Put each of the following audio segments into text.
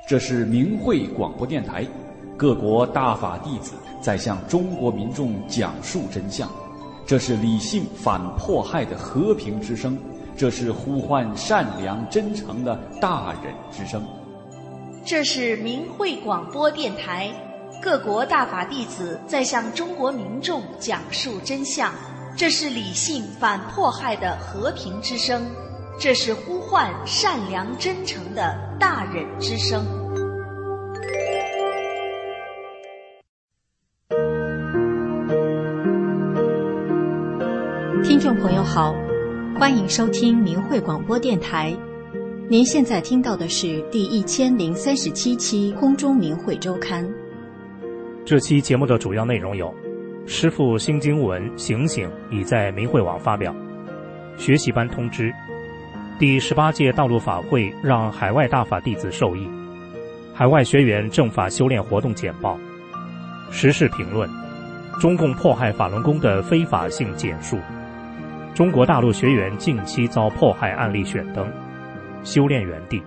这是明慧广播电台，各国大法弟子在向中国民众讲述真相。这是理性反迫害的和平之声，这是呼唤善良真诚的大忍之声。 这是明慧广播电台，各国大法弟子在向中国民众讲述真相。这是理性反迫害的和平之声，这是呼唤善良真诚的大忍之声。 听众朋友好，欢迎收听明慧广播电台。您现在听到的是第1037期空中明慧周刊。 这期节目的主要内容有：师父新经文醒醒已在明慧网发表；学习班通知；第18届大陆法会让海外大法弟子受益；海外学员正法修炼活动简报；时事评论；中共迫害法轮功的非法性简述；中国大陆学员近期遭迫害案例选灯；修炼园地。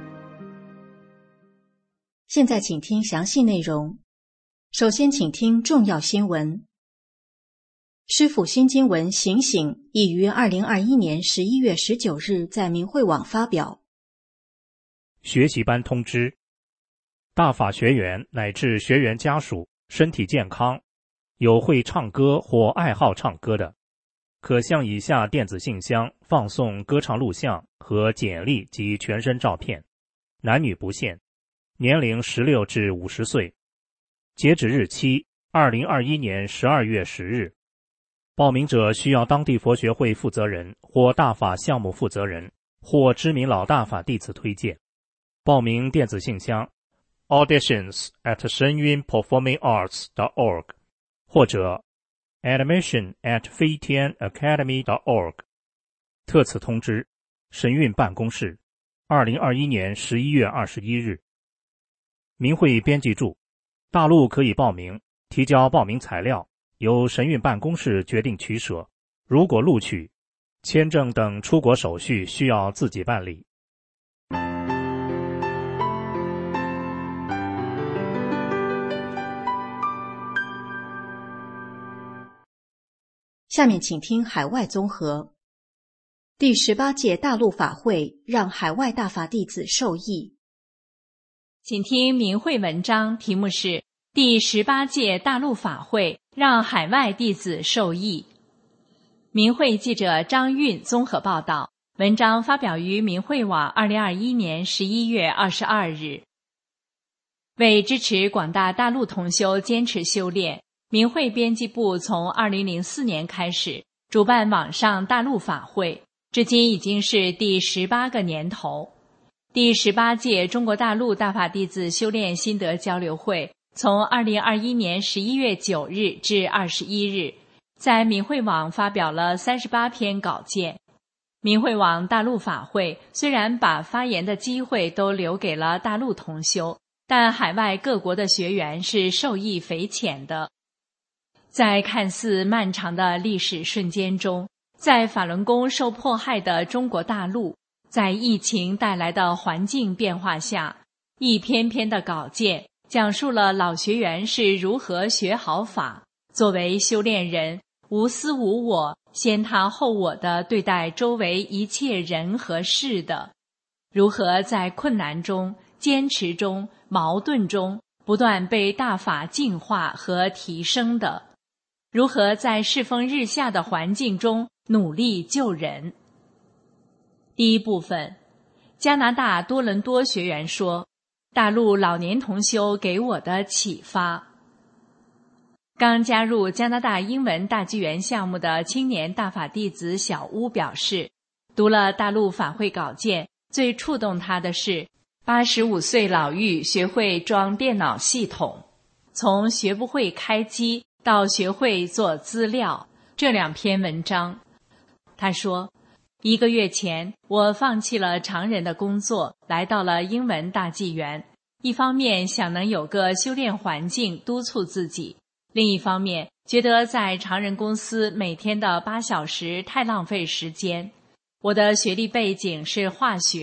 现在请听详细内容。首先请听重要新闻。师父新经文醒醒已于2021年11月19日在明慧网发表。 学习班通知：大法学员乃至学员家属身体健康，有会唱歌或爱好唱歌的，可向以下电子信箱放送歌唱录像和简历及全身照片，男女不限，年龄16至50岁，截止日期2021年12月10日。报名者需要当地佛学会负责人或大法项目负责人或知名老大法弟子推荐。报名电子信箱 auditions@shenyunperformingarts.org 或者 admission@飞天academy.org。 特此通知，神韵办公室2021年11月21日。明慧编辑注：大陆可以报名，提交报名材料，由神韵办公室决定取舍。如果录取，签证等出国手续需要自己办理。 下面请听海外综合。第18届大陆法会让海外大法弟子受益。 请听明慧文章，题目是第18届大陆法会让海外弟子受益。明慧记者张韵综合报道，文章发表于明慧网2021年11月22日。为支持广大大陆同修坚持修炼，明慧编辑部从2004年开始主办网上大陆法会，至今已经是第18个年头。第18届中国大陆大法弟子修炼心得交流会从2021年11月9日至21日，在明慧网发表了38篇稿件。明慧网大陆法会虽然把发言的机会都留给了大陆同修，但海外各国的学员是受益匪浅的。在看似漫长的历史瞬间中，在法轮功受迫害的中国大陆，在疫情带来的环境变化下，一篇篇的稿件讲述了老学员是如何学好法，作为修炼人，无私无我，先他后我地对待周围一切人和事的，如何在困难中、坚持中、矛盾中不断被大法净化和提升的，如何在世风日下的环境中努力救人。第一部分，加拿大多伦多学员说，大陆老年同修给我的启发。刚加入加拿大英文大纪元项目的青年大法弟子小乌表示，读了大陆法会稿件，最触动他的是85岁老妪学会装电脑系统，从学不会开机到学会做资料，这2篇文章。他说，1个月前，我放弃了常人的工作，来到了英文大纪元。一方面想能有个修炼环境督促自己，另一方面觉得在常人公司每天的8小时太浪费时间。我的学历背景是化学，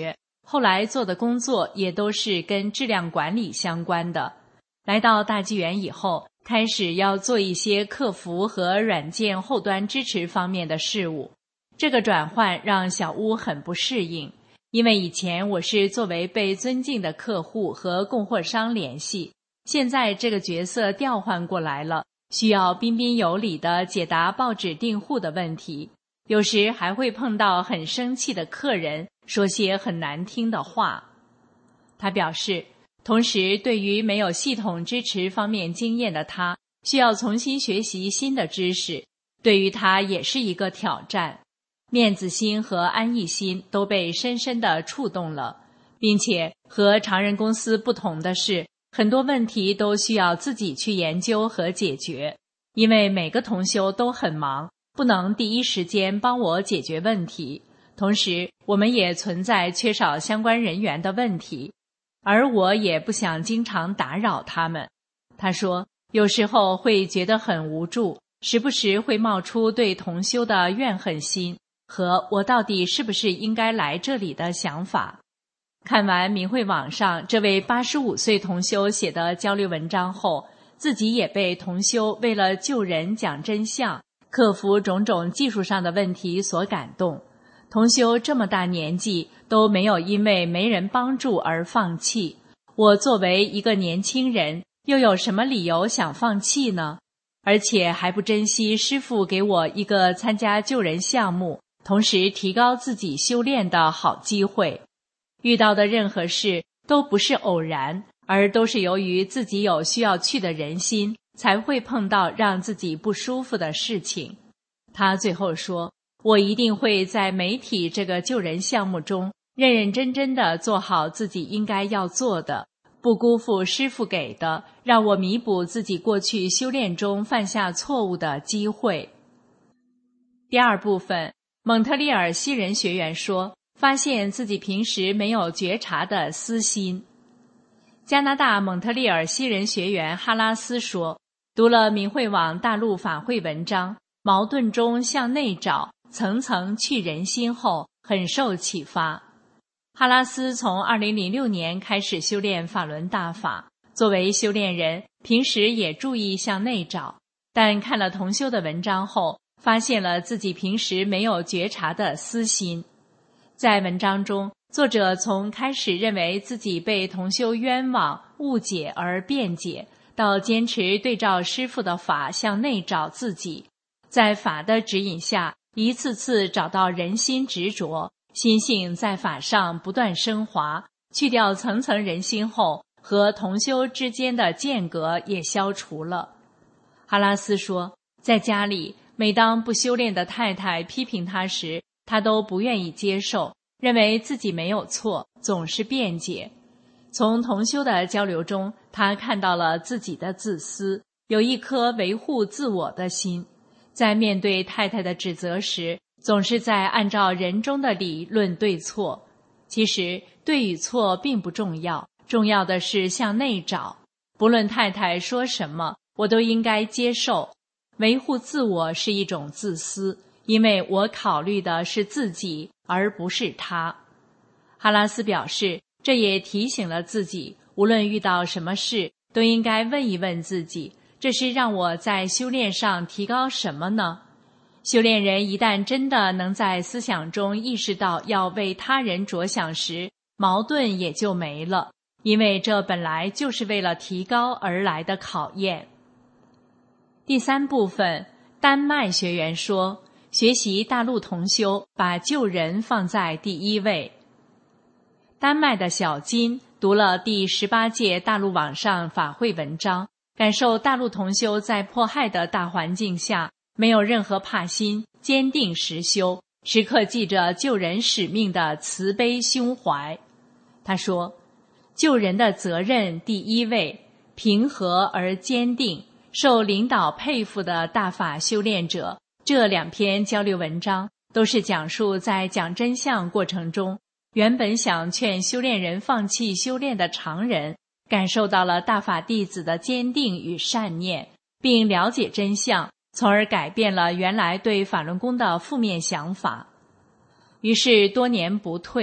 后来做的工作也都是跟质量管理相关的。来到大纪元以后，开始要做一些客服和软件后端支持方面的事务。这个转换让小乌很不适应，因为以前我是作为被尊敬的客户和供货商联系，现在这个角色调换过来了，需要彬彬有礼地解答报纸订户的问题，有时还会碰到很生气的客人，说些很难听的话。他表示，同时对于没有系统支持方面经验的他，需要重新学习新的知识，对于他也是一个挑战。面子心和安逸心都被深深地触动了，并且和常人公司不同的是，很多问题都需要自己去研究和解决，因为每个同修都很忙，不能第一时间帮我解决问题。同时，我们也存在缺少相关人员的问题，而我也不想经常打扰他们。他说，有时候会觉得很无助，时不时会冒出对同修的怨恨心和我到底是不是应该来这里的想法。看完明慧网上这位85岁同修写的交流文章后，自己也被同修为了救人讲真相，克服种种技术上的问题所感动。同修这么大年纪都没有因为没人帮助而放弃，我作为一个年轻人，又有什么理由想放弃呢？而且还不珍惜师父给我一个参加救人项目，同时提高自己修炼的好机会。遇到的任何事都不是偶然，而都是由于自己有需要去的人心，才会碰到让自己不舒服的事情。他最后说，我一定会在媒体这个救人项目中认认真真地做好自己应该要做的，不辜负师父给的让我弥补自己过去修炼中犯下错误的机会。第二部分，蒙特利尔西人学员说，发现自己平时没有觉察的私心。加拿大蒙特利尔西人学员哈拉斯说，读了明慧网大陆法会文章《矛盾中向内找，层层去人心》后，很受启发。哈拉斯从2006年开始修炼法轮大法，作为修炼人，平时也注意向内找，但看了同修的文章后，发现了自己平时没有觉察的私心。在文章中，作者从开始认为自己被同修冤枉、误解而辩解，到坚持对照师父的法向内找自己，在法的指引下，一次次找到人心执着，心性在法上不断升华，去掉层层人心后，和同修之间的间隔也消除了。哈拉斯说，在家里，每当不修炼的太太批评他时，他都不愿意接受，认为自己没有错，总是辩解。从同修的交流中，他看到了自己的自私，有一颗维护自我的心。在面对太太的指责时，总是在按照人中的理论对错。其实对与错并不重要，重要的是向内找。不论太太说什么，我都应该接受。维护自我是一种自私，因为我考虑的是自己，而不是他。哈拉斯表示，这也提醒了自己，无论遇到什么事，都应该问一问自己，这是让我在修炼上提高什么呢？修炼人一旦真的能在思想中意识到要为他人着想时，矛盾也就没了，因为这本来就是为了提高而来的考验。第三部分，丹麦学员说，学习大陆同修，把救人放在第一位。丹麦的小金读了第18届大陆网上法会文章，感受大陆同修在迫害的大环境下，没有任何怕心，坚定实修，时刻记着救人使命的慈悲胸怀。他说，救人的责任第一位，平和而坚定，受领导佩服的大法修炼者。这2篇交流文章都是讲述在讲真相过程中，原本想劝修炼人放弃修炼的常人，感受到了大法弟子的坚定与善念，并了解真相，从而改变了原来对法轮功的负面想法。于是多年不退，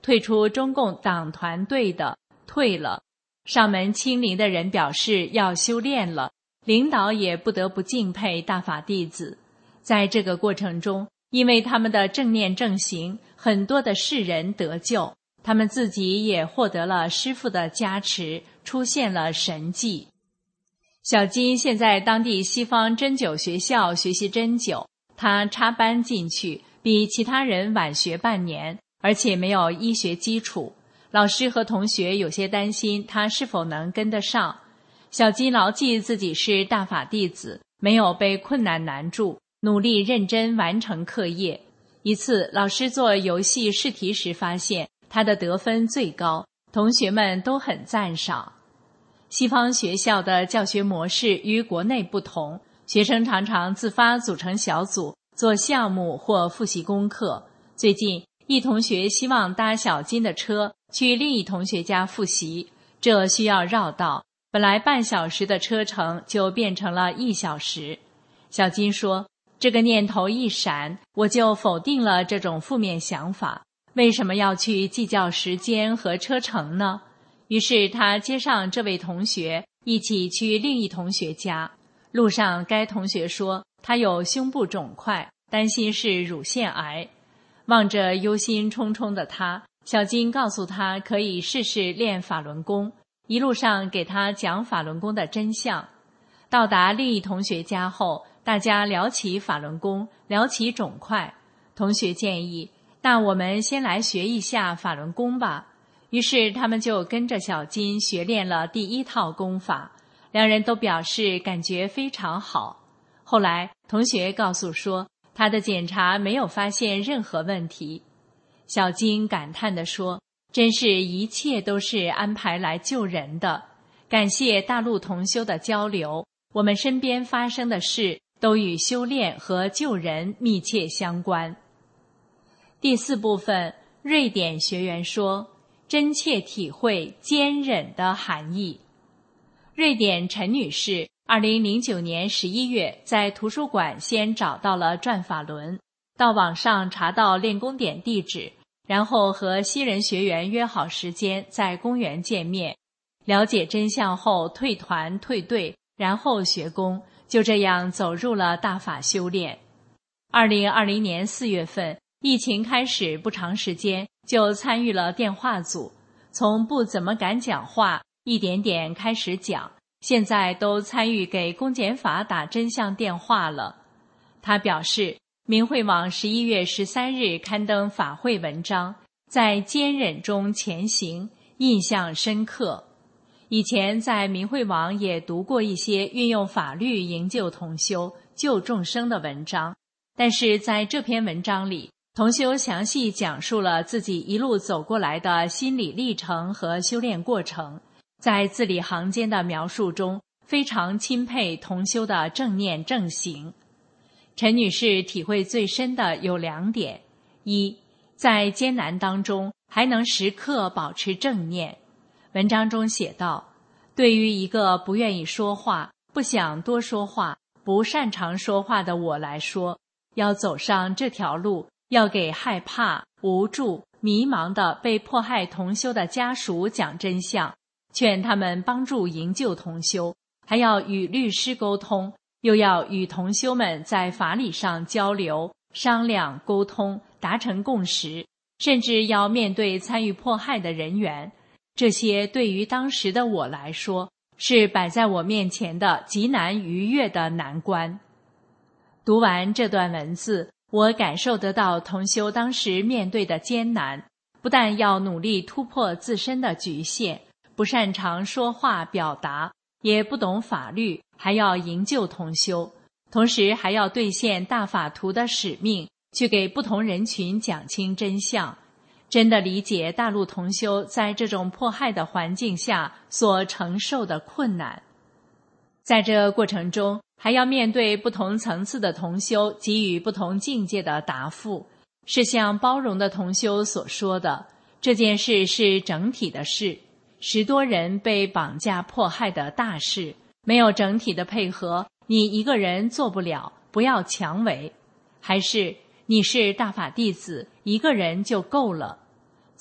退出中共党团队的退了，上门亲临的人表示要修炼了，领导也不得不敬佩大法弟子。在这个过程中，因为他们的正念正行，很多的世人得救，他们自己也获得了师父的加持，出现了神迹。小金现在当地西方针灸学校学习针灸，他插班进去，比其他人晚学半年，而且没有医学基础。老师和同学有些担心他是否能跟得上。小金牢记自己是大法弟子，没有被困难难住，努力认真完成课业。一次，老师做游戏试题时发现他的得分最高，同学们都很赞赏。西方学校的教学模式与国内不同，学生常常自发组成小组做项目或复习功课。最近，一同学希望搭小金的车去另一同学家复习，这需要绕道，本来半小时的车程就变成了1小时。小金说，这个念头一闪，我就否定了这种负面想法，为什么要去计较时间和车程呢？于是他接上这位同学，一起去另一同学家。路上该同学说他有胸部肿块，担心是乳腺癌。望着忧心忡忡的他，小金告诉他可以试试练法轮功，一路上给他讲法轮功的真相。到达另一同学家后，大家聊起法轮功，聊起肿块。同学建议，那我们先来学一下法轮功吧。于是他们就跟着小金学练了第1套功法，两人都表示感觉非常好。后来同学告诉说，他的检查没有发现任何问题。小金感叹地说，真是一切都是安排来救人的，感谢大陆同修的交流，我们身边发生的事都与修炼和救人密切相关。第4部分，瑞典学员说，真切体会坚忍的含义。瑞典陈女士2009年11月在图书馆先找到了转法轮，到网上查到练功点地址，然后和西人学员约好时间在公园见面，了解真相后退团退队，然后学功，就这样走入了大法修炼。2020年4月份，疫情开始不长时间就参与了电话组，从不怎么敢讲话，一点点开始讲，现在都参与给公检法打真相电话了。他表示，明慧网11月13日刊登法会文章，在坚忍中前行，印象深刻。以前在明慧网也读过一些运用法律营救同修、救众生的文章，但是在这篇文章里，同修详细讲述了自己一路走过来的心理历程和修炼过程，在字里行间的描述中，非常钦佩同修的正念正行。陈女士体会最深的有2点：一，在艰难当中还能时刻保持正念。文章中写道，对于一个不愿意说话、不想多说话、不擅长说话的我来说，要走上这条路，要给害怕、无助、迷茫的被迫害同修的家属讲真相，劝他们帮助营救同修，还要与律师沟通，又要与同修们在法理上交流、商量、沟通，达成共识，甚至要面对参与迫害的人员。这些对于当时的我来说，是摆在我面前的极难逾越的难关。读完这段文字，我感受得到同修当时面对的艰难，不但要努力突破自身的局限，不擅长说话表达，也不懂法律，还要营救同修，同时还要兑现大法图的使命，去给不同人群讲清真相。真的理解大陆同修在这种迫害的环境下所承受的困难。在这过程中，还要面对不同层次的同修给予不同境界的答复，是像包容的同修所说的，这件事是整体的事，10多人被绑架迫害的大事，没有整体的配合，你一个人做不了，不要强为。还是你是大法弟子，一个人就够了。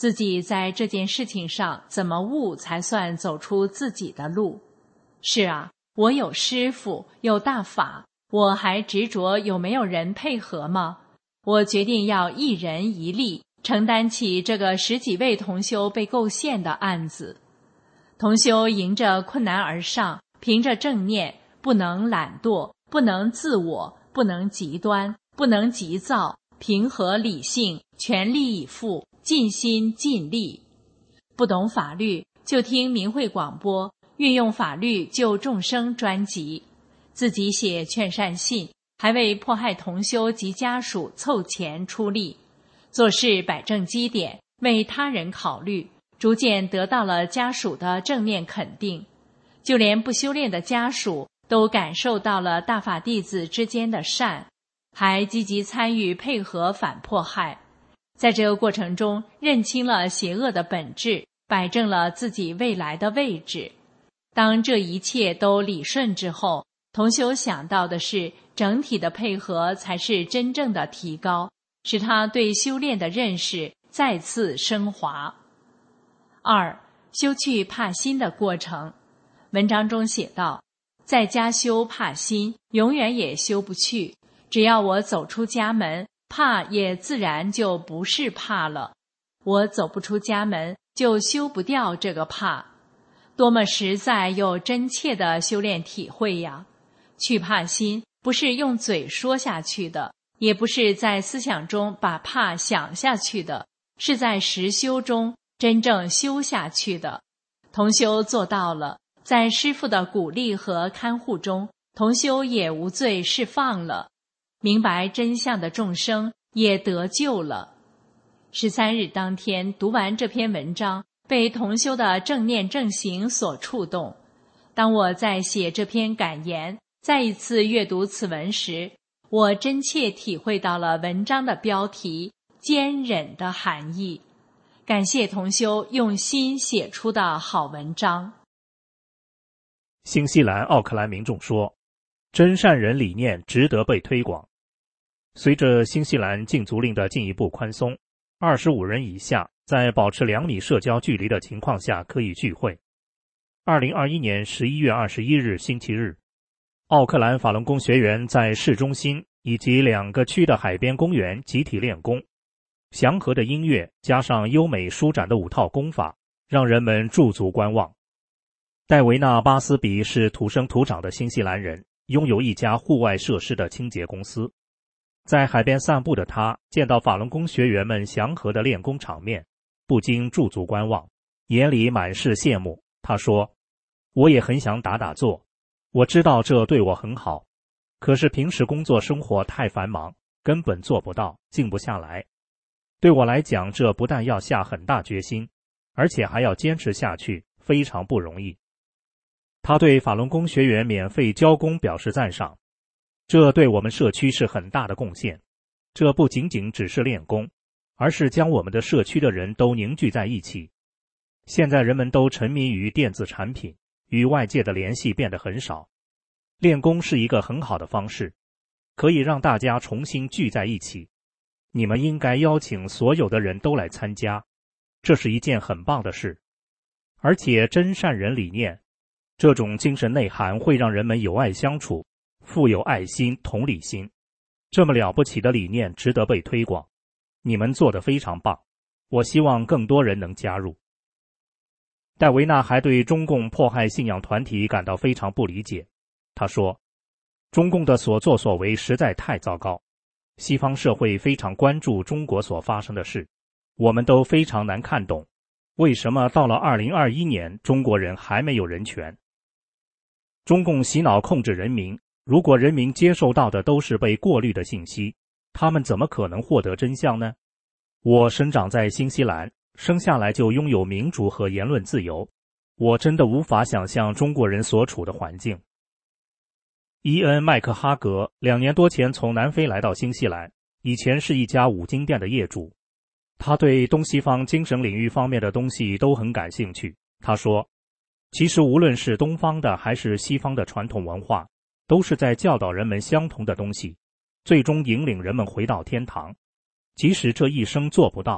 自己在这件事情上怎么悟才算走出自己的路。是啊，我有师父，有大法，我还执着有没有人配合吗？我决定要一人一力，承担起这个10几位同修被构陷的案子。同修迎着困难而上，凭着正念，不能懒惰，不能自我，不能极端，不能急躁，平和理性，全力以赴，尽心尽力。不懂法律就听明慧广播，运用法律救众生专辑，自己写劝善信，还为迫害同修及家属凑钱出力，做事摆正基点，为他人考虑，逐渐得到了家属的正面肯定。就连不修炼的家属都感受到了大法弟子之间的善，还积极参与配合反迫害。在这个过程中，认清了邪恶的本质，摆正了自己未来的位置。当这一切都理顺之后，同修想到的是，整体的配合才是真正的提高，使他对修炼的认识再次升华。2. 修去怕心的过程。文章中写道，在家修怕心，永远也修不去。只要我走出家门，怕也自然就不是怕了。我走不出家门，就修不掉这个怕。多么实在又真切的修炼体会呀！去怕心不是用嘴说下去的，也不是在思想中把怕想下去的，是在实修中真正修下去的。同修做到了，在师父的鼓励和看护中，同修也无罪释放了，明白真相的众生也得救了。13日当天读完这篇文章，被同修的正念正行所触动。当我在写这篇感言，再一次阅读此文时，我真切体会到了文章的标题“坚忍”的含义。感谢同修用心写出的好文章。 新西兰奥克兰民众说，真善人理念值得被推广。随着新西兰禁足令的进一步宽松，25人以下在保持2米社交距离的情况下可以聚会。2021年11月21日星期日，奥克兰法轮功学员在市中心以及2个区的海边公园集体练功，祥和的音乐加上优美舒展的5套功法，让人们驻足观望。戴维纳·巴斯比是土生土长的新西兰人，拥有一家户外设施的清洁公司。在海边散步的他见到法轮功学员们祥和的练功场面，不禁驻足观望，眼里满是羡慕。他说，我也很想打打坐，我知道这对我很好，可是平时工作生活太繁忙，根本做不到，静不下来。对我来讲，这不但要下很大决心，而且还要坚持下去，非常不容易。他对法轮功学员免费教功表示赞赏，这对我们社区是很大的贡献。这不仅仅只是练功，而是将我们的社区的人都凝聚在一起。现在人们都沉迷于电子产品，与外界的联系变得很少。练功是一个很好的方式，可以让大家重新聚在一起。你们应该邀请所有的人都来参加，这是一件很棒的事。而且真善人理念，这种精神内涵会让人们友爱相处，富有爱心、同理心。这么了不起的理念值得被推广，你们做得非常棒，我希望更多人能加入。戴维纳还对中共迫害信仰团体感到非常不理解。他说，中共的所作所为实在太糟糕，西方社会非常关注中国所发生的事，我们都非常难看懂，为什么到了2021年中国人还没有人权。中共洗脑控制人民，如果人民接受到的都是被过滤的信息，他们怎么可能获得真相呢？我生长在新西兰，生下来就拥有民主和言论自由，我真的无法想象中国人所处的环境。伊恩·麦克哈格2年多前从南非来到新西兰，以前是一家五金店的业主。他对东西方精神领域方面的东西都很感兴趣。他说，其实无论是东方的还是西方的传统文化，都是在教导人们相同的东西，最终引领人们回到天堂。即使这一生做不到，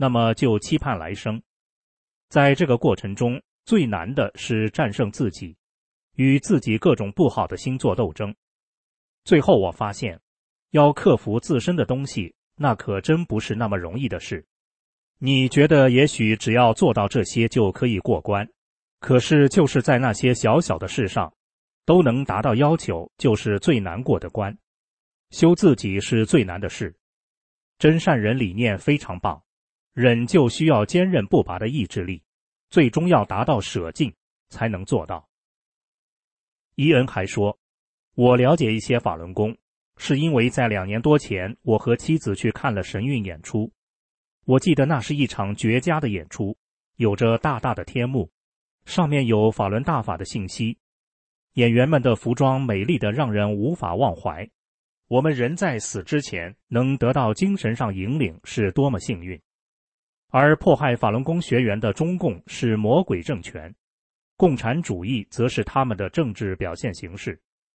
那么就期盼来生。在这个过程中，最难的是战胜自己，与自己各种不好的心做斗争。最后我发现，要克服自身的东西，那可真不是那么容易的事。你觉得也许只要做到这些就可以过关，可是就是在那些小小的事上都能达到要求，就是最难过的关。修自己是最难的事。真善人理念非常棒，忍就需要坚韧不拔的意志力，最终要达到舍尽才能做到。伊恩还说，我了解一些法轮功，是因为在2年多前我和妻子去看了神韵演出。我记得那是一场绝佳的演出，有着大大的天幕，上面有法轮大法的信息，演员们的服装美丽得让人无法忘怀。我们人在死之前能得到精神上引领是多么幸运。而迫害法轮功学员的中共是魔鬼政权，共产主义则是他们的政治表现形式。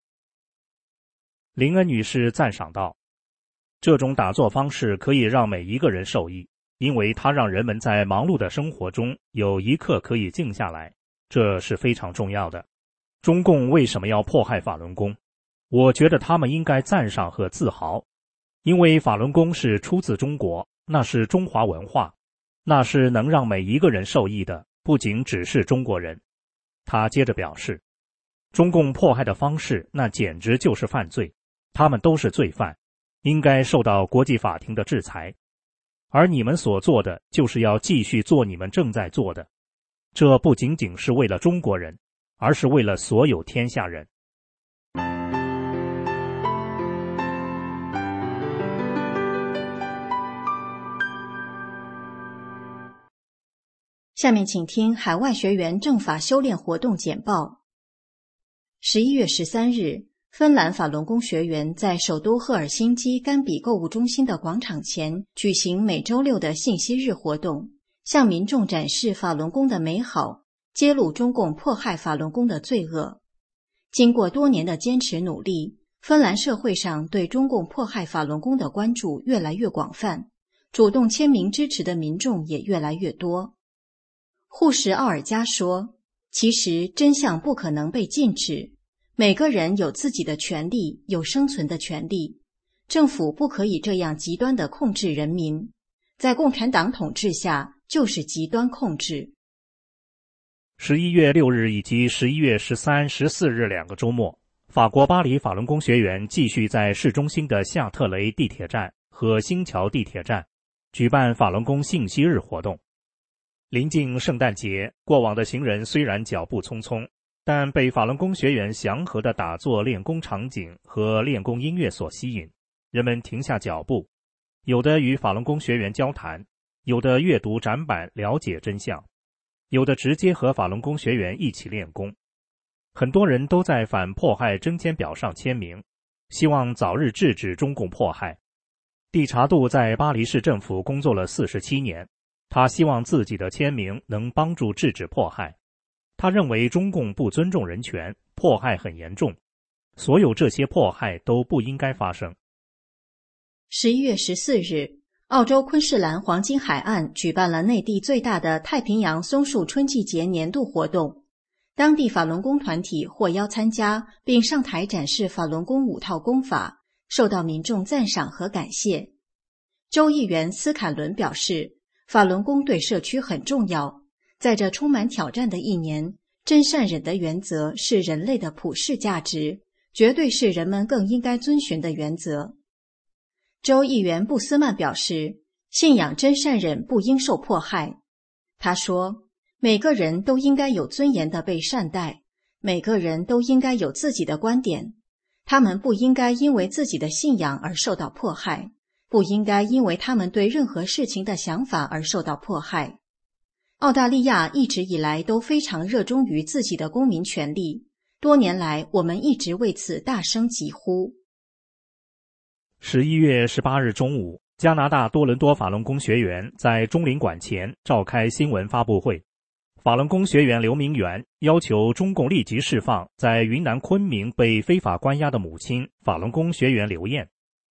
林恩女士赞赏道，这种打坐方式可以让每一个人受益，因为它让人们在忙碌的生活中有一刻可以静下来，这是非常重要的。中共为什么要迫害法轮功？我觉得他们应该赞赏和自豪，因为法轮功是出自中国，那是中华文化，那是能让每一个人受益的，不仅只是中国人。他接着表示，中共迫害的方式那简直就是犯罪，他们都是罪犯，应该受到国际法庭的制裁。而你们所做的就是要继续做你们正在做的，这不仅仅是为了中国人，而是为了所有天下人。 下面请听海外学员正法修炼活动简报。11月13日，芬兰法轮功学员在首都赫尔辛基甘比购物中心的广场前举行每周六的信息日活动，向民众展示法轮功的美好，揭露中共迫害法轮功的罪恶。经过多年的坚持努力，芬兰社会上对中共迫害法轮功的关注越来越广泛，主动签名支持的民众也越来越多。护士奥尔加说，其实真相不可能被禁止，每个人有自己的权利，有生存的权利，政府不可以这样极端地控制人民，在共产党统治下就是极端控制。 11月6日以及11月13、14日2个周末，法国巴黎法轮功学员继续在市中心的夏特雷地铁站和新桥地铁站举办法轮功信息日活动。临近圣诞节，过往的行人虽然脚步匆匆，但被法轮功学员祥和的打坐练功场景和练功音乐所吸引，人们停下脚步，有的与法轮功学员交谈，有的阅读展板了解真相，有的直接和法轮功学员一起练功。很多人都在反迫害征签表上签名，希望早日制止中共迫害。蒂查杜在巴黎市政府工作了47年，他希望自己的签名能帮助制止迫害。他认为中共不尊重人权，迫害很严重，所有这些迫害都不应该发生。 11月14日，澳洲昆士兰黄金海岸举办了内地最大的太平洋松树春季节年度活动，当地法轮功团体获邀参加并上台展示法轮功5套功法，受到民众赞赏和感谢。州议员斯坎伦表示，法轮功对社区很重要，在这充满挑战的一年，真善忍的原则是人类的普世价值，绝对是人们更应该遵循的原则。州议员布斯曼表示，信仰真善忍不应受迫害。他说，每个人都应该有尊严地被善待，每个人都应该有自己的观点，他们不应该因为自己的信仰而受到迫害，不应该因为他们对任何事情的想法而受到迫害。澳大利亚一直以来都非常热衷于自己的公民权利，多年来我们一直为此大声疾呼。 11月18日中午，加拿大多伦多法轮功学员在中领馆前召开新闻发布会。法轮功学员刘明元要求中共立即释放在云南昆明被非法关押的母亲法轮功学员刘艳。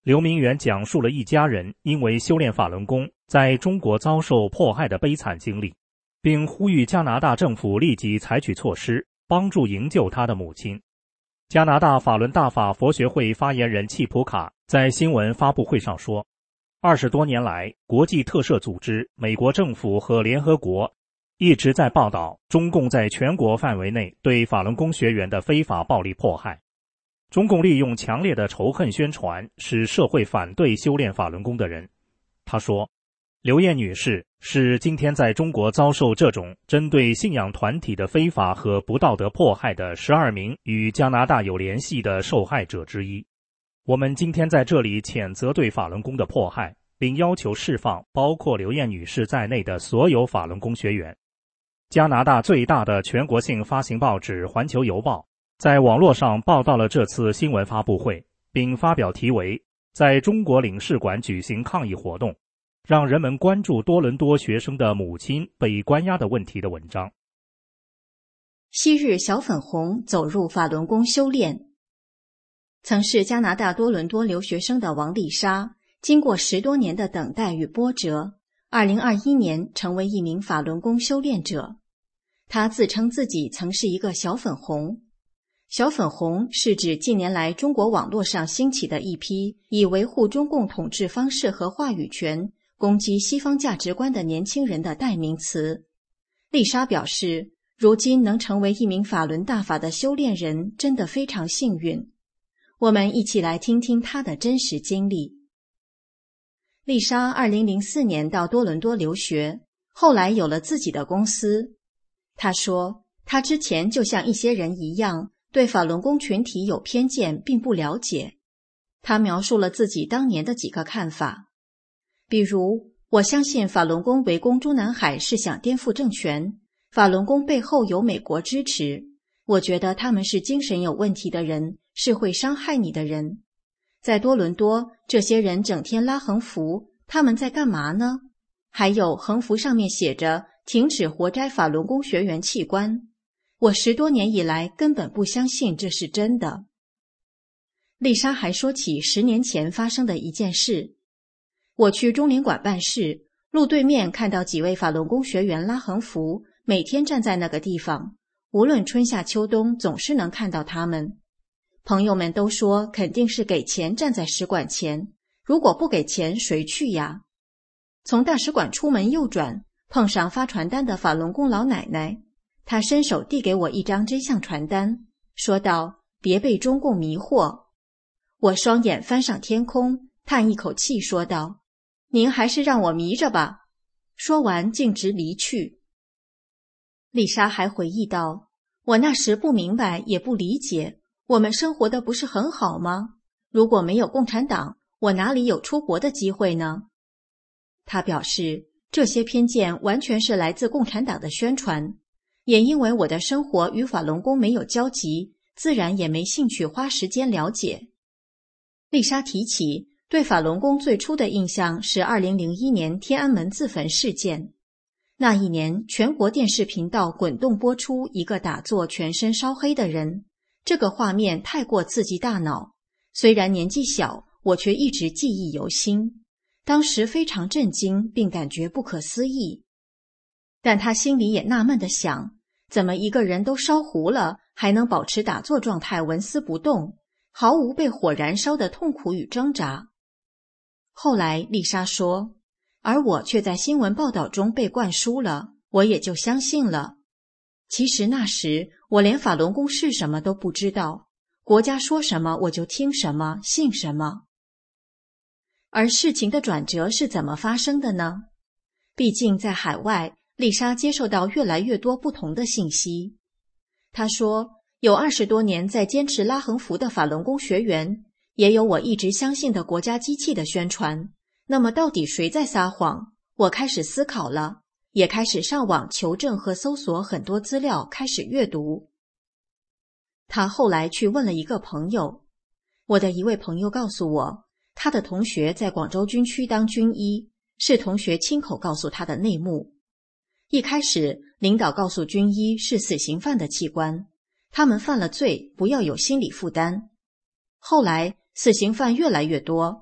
刘明远讲述了一家人因为修炼法轮功在中国遭受迫害的悲惨经历，并呼吁加拿大政府立即采取措施，帮助营救他的母亲。加拿大法轮大法佛学会发言人契普卡在新闻发布会上说，20多年来，国际特赦组织、美国政府和联合国一直在报道中共在全国范围内对法轮功学员的非法暴力迫害。中共利用强烈的仇恨宣传，使社会反对修炼法轮功的人。他说，刘艳女士是今天在中国遭受这种针对信仰团体的非法和不道德迫害的12名与加拿大有联系的受害者之一。我们今天在这里谴责对法轮功的迫害，并要求释放包括刘艳女士在内的所有法轮功学员。加拿大最大的全国性发行报纸《环球邮报》在网络上报道了这次新闻发布会，并发表题为“在中国领事馆举行抗议活动，让人们关注多伦多学生的母亲被关押的问题”的文章。 昔日小粉红走入法轮功修炼。曾是加拿大多伦多留学生的王丽莎，经过10多年的等待与波折，2021年成为一名法轮功修炼者。她自称自己曾是一个小粉红。小粉红是指近年来中国网络上兴起的一批以维护中共统治方式和话语权、攻击西方价值观的年轻人的代名词。丽莎表示，如今能成为一名法轮大法的修炼人真的非常幸运。我们一起来听听她的真实经历。丽莎2004年到多伦多留学，后来有了自己的公司。她说，她之前就像一些人一样，对法轮功群体有偏见并不了解。她描述了自己当年的几个看法，比如，我相信法轮功围攻中南海是想颠覆政权，法轮功背后有美国支持，我觉得他们是精神有问题的人，是会伤害你的人。在多伦多，这些人整天拉横幅，他们在干嘛呢？还有横幅上面写着停止活摘法轮功学员器官。我10多年以来根本不相信这是真的。丽莎还说起10年前发生的一件事。我去中领馆办事，路对面看到几位法轮功学员拉横幅，每天站在那个地方，无论春夏秋冬总是能看到他们。朋友们都说肯定是给钱站在使馆前，如果不给钱谁去呀？从大使馆出门右转，碰上发传单的法轮功老奶奶，她伸手递给我一张真相传单，说道：“别被中共迷惑。”我双眼翻上天空，叹一口气说道：“您还是让我迷着吧。”说完径直离去。丽莎还回忆道：“我那时不明白也不理解，我们生活的不是很好吗？如果没有共产党，我哪里有出国的机会呢？”她表示，这些偏见完全是来自共产党的宣传，也因为我的生活与法轮功没有交集，自然也没兴趣花时间了解。丽莎提起，对法轮功最初的印象是2001年天安门自焚事件。那一年，全国电视频道滚动播出一个打坐全身烧黑的人，这个画面太过刺激大脑，虽然年纪小，我却一直记忆犹新。当时非常震惊，并感觉不可思议。但他心里也纳闷地想，怎么一个人都烧糊了，还能保持打坐状态纹丝不动，毫无被火燃烧的痛苦与挣扎。后来丽莎说，而我却在新闻报道中被灌输了，我也就相信了。其实那时我连法轮功是什么都不知道，国家说什么我就听什么，信什么。而事情的转折是怎么发生的呢？毕竟在海外，丽莎接受到越来越多不同的信息。她说，有20多年在坚持拉横幅的法轮功学员，也有我一直相信的国家机器的宣传。那么到底谁在撒谎？我开始思考了，也开始上网求证和搜索很多资料，开始阅读。她后来去问了一个朋友，我的一位朋友告诉我，他的同学在广州军区当军医，是同学亲口告诉他的内幕。一开始，领导告诉军医是死刑犯的器官，他们犯了罪，不要有心理负担。后来，死刑犯越来越多，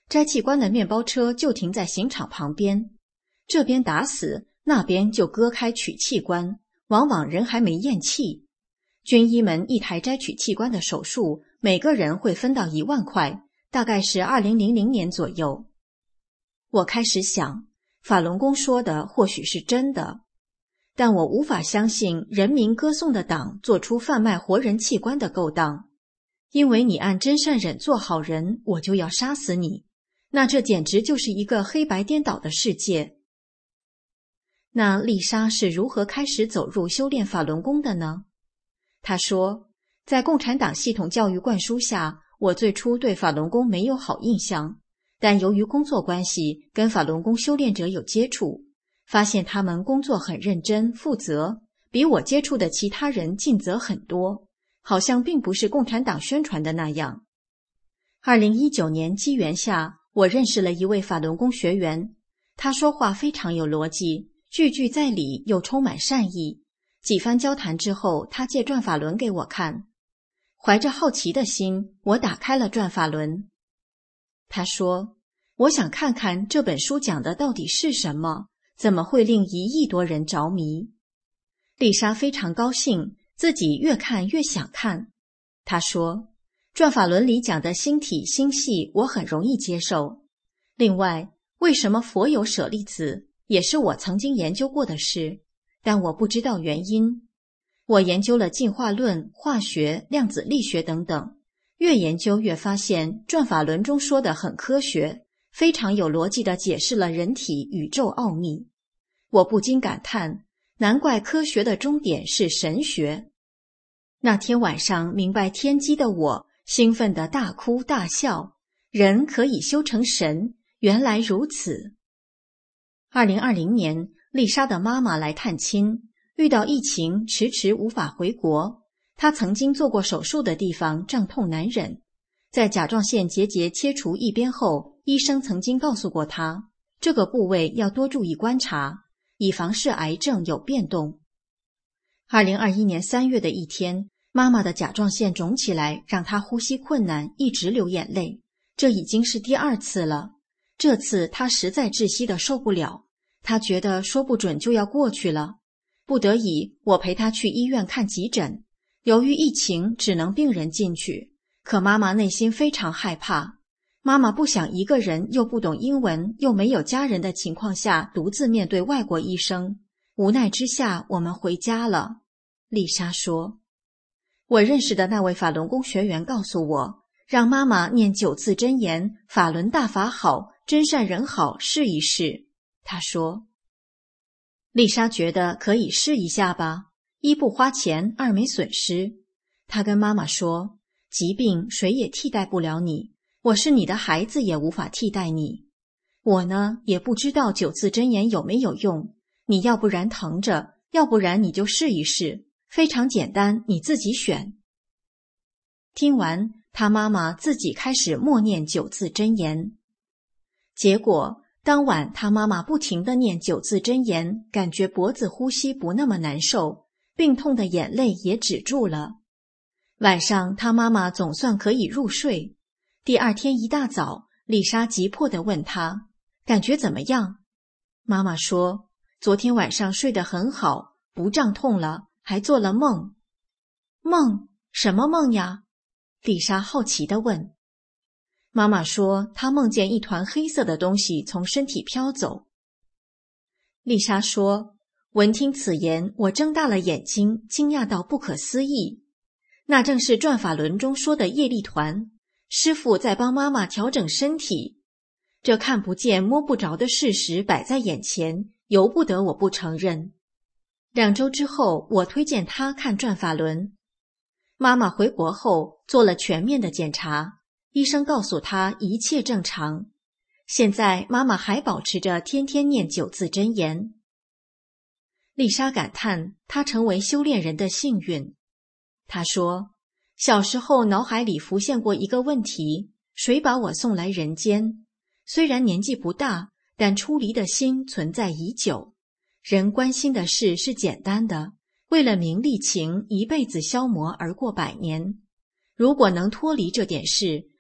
摘器官的面包车就停在刑场旁边，这边打死，那边就割开取器官，往往人还没咽气。军医们一台摘取器官的手术，每个人会分到1万块，大概是2000年左右。我开始想，法轮功说的或许是真的，但我无法相信人民歌颂的党做出贩卖活人器官的勾当。因为你按真善忍做好人，我就要杀死你，那这简直就是一个黑白颠倒的世界。那丽莎是如何开始走入修炼法轮功的呢？她说，在共产党系统教育灌输下，我最初对法轮功没有好印象，但由于工作关系跟法轮功修炼者有接触，发现他们工作很认真负责，比我接触的其他人尽责很多，好像并不是共产党宣传的那样。2019年机缘下，我认识了一位法轮功学员，他说话非常有逻辑，句句在理又充满善意。几番交谈之后，他借转法轮给我看。怀着好奇的心，我打开了转法轮。他说，我想看看这本书讲的到底是什么，怎么会令1亿多人着迷。丽莎非常高兴，自己越看越想看。她说，转法轮里讲的星体星系我很容易接受。另外，为什么佛有舍利子，也是我曾经研究过的事，但我不知道原因。我研究了进化论、化学、量子力学等等，越研究越发现转法轮中说的很科学，非常有逻辑地解释了人体宇宙奥秘。我不禁感叹，难怪科学的终点是神学。那天晚上明白天机的我，兴奋地大哭大笑，人可以修成神，原来如此。2020年，丽莎的妈妈来探亲，遇到疫情迟迟无法回国。她曾经做过手术的地方胀痛难忍，在甲状腺结节切除一边后，医生曾经告诉过她，这个部位要多注意观察，以防是癌症有变动。2021年3月的一天，妈妈的甲状腺肿起来，让她呼吸困难，一直流眼泪，这已经是第2次了。这次她实在窒息的受不了，她觉得说不准就要过去了。不得已，我陪她去医院看急诊。由于疫情，只能病人进去，可妈妈内心非常害怕。妈妈不想一个人又不懂英文，又没有家人的情况下独自面对外国医生。无奈之下，我们回家了。丽莎说，我认识的那位法轮功学员告诉我，让妈妈念9字真言，法轮大法好，真善人好，试一试。她说，丽莎觉得可以试一下吧，一不花钱，二没损失。她跟妈妈说，疾病谁也替代不了你，我是你的孩子也无法替代你。我呢，也不知道9字真言有没有用，你要不然疼着，要不然你就试一试，非常简单，你自己选。听完，她妈妈自己开始默念9字真言。结果当晚她妈妈不停地念9字真言，感觉脖子呼吸不那么难受，病痛的眼泪也止住了。晚上她妈妈总算可以入睡。第2天一大早，丽莎急迫地问她，感觉怎么样？妈妈说，昨天晚上睡得很好，不胀痛了，还做了梦。梦？什么梦呀？丽莎好奇地问。妈妈说，她梦见一团黑色的东西从身体飘走。丽莎说，闻听此言，我睁大了眼睛，惊讶到不可思议。那正是转法轮中说的业力团，师父在帮妈妈调整身体。这看不见摸不着的事实摆在眼前，由不得我不承认。2周之后，我推荐她看转法轮。妈妈回国后做了全面的检查，医生告诉她一切正常。现在妈妈还保持着天天念9字真言。丽莎感叹她成为修炼人的幸运。她说，小时候脑海里浮现过一个问题，谁把我送来人间？虽然年纪不大，但出离的心存在已久。人关心的事是简单的，为了名利情，一辈子消磨而过100年。如果能脱离这点事，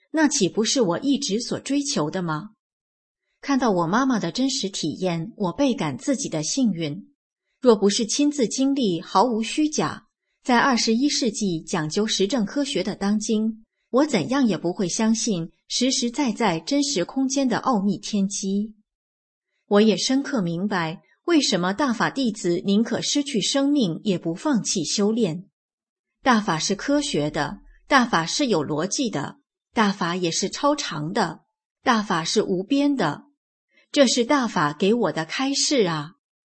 那岂不是我一直所追求的吗？看到我妈妈的真实体验，我倍感自己的幸运。若不是亲自经历，毫无虚假，在21世纪讲究实证科学的当今，我怎样也不会相信实实在在真实空间的奥秘天机。我也深刻明白，为什么大法弟子宁可失去生命也不放弃修炼。大法是科学的，大法是有逻辑的，大法也是超常的，大法是无边的。这是大法给我的开示啊！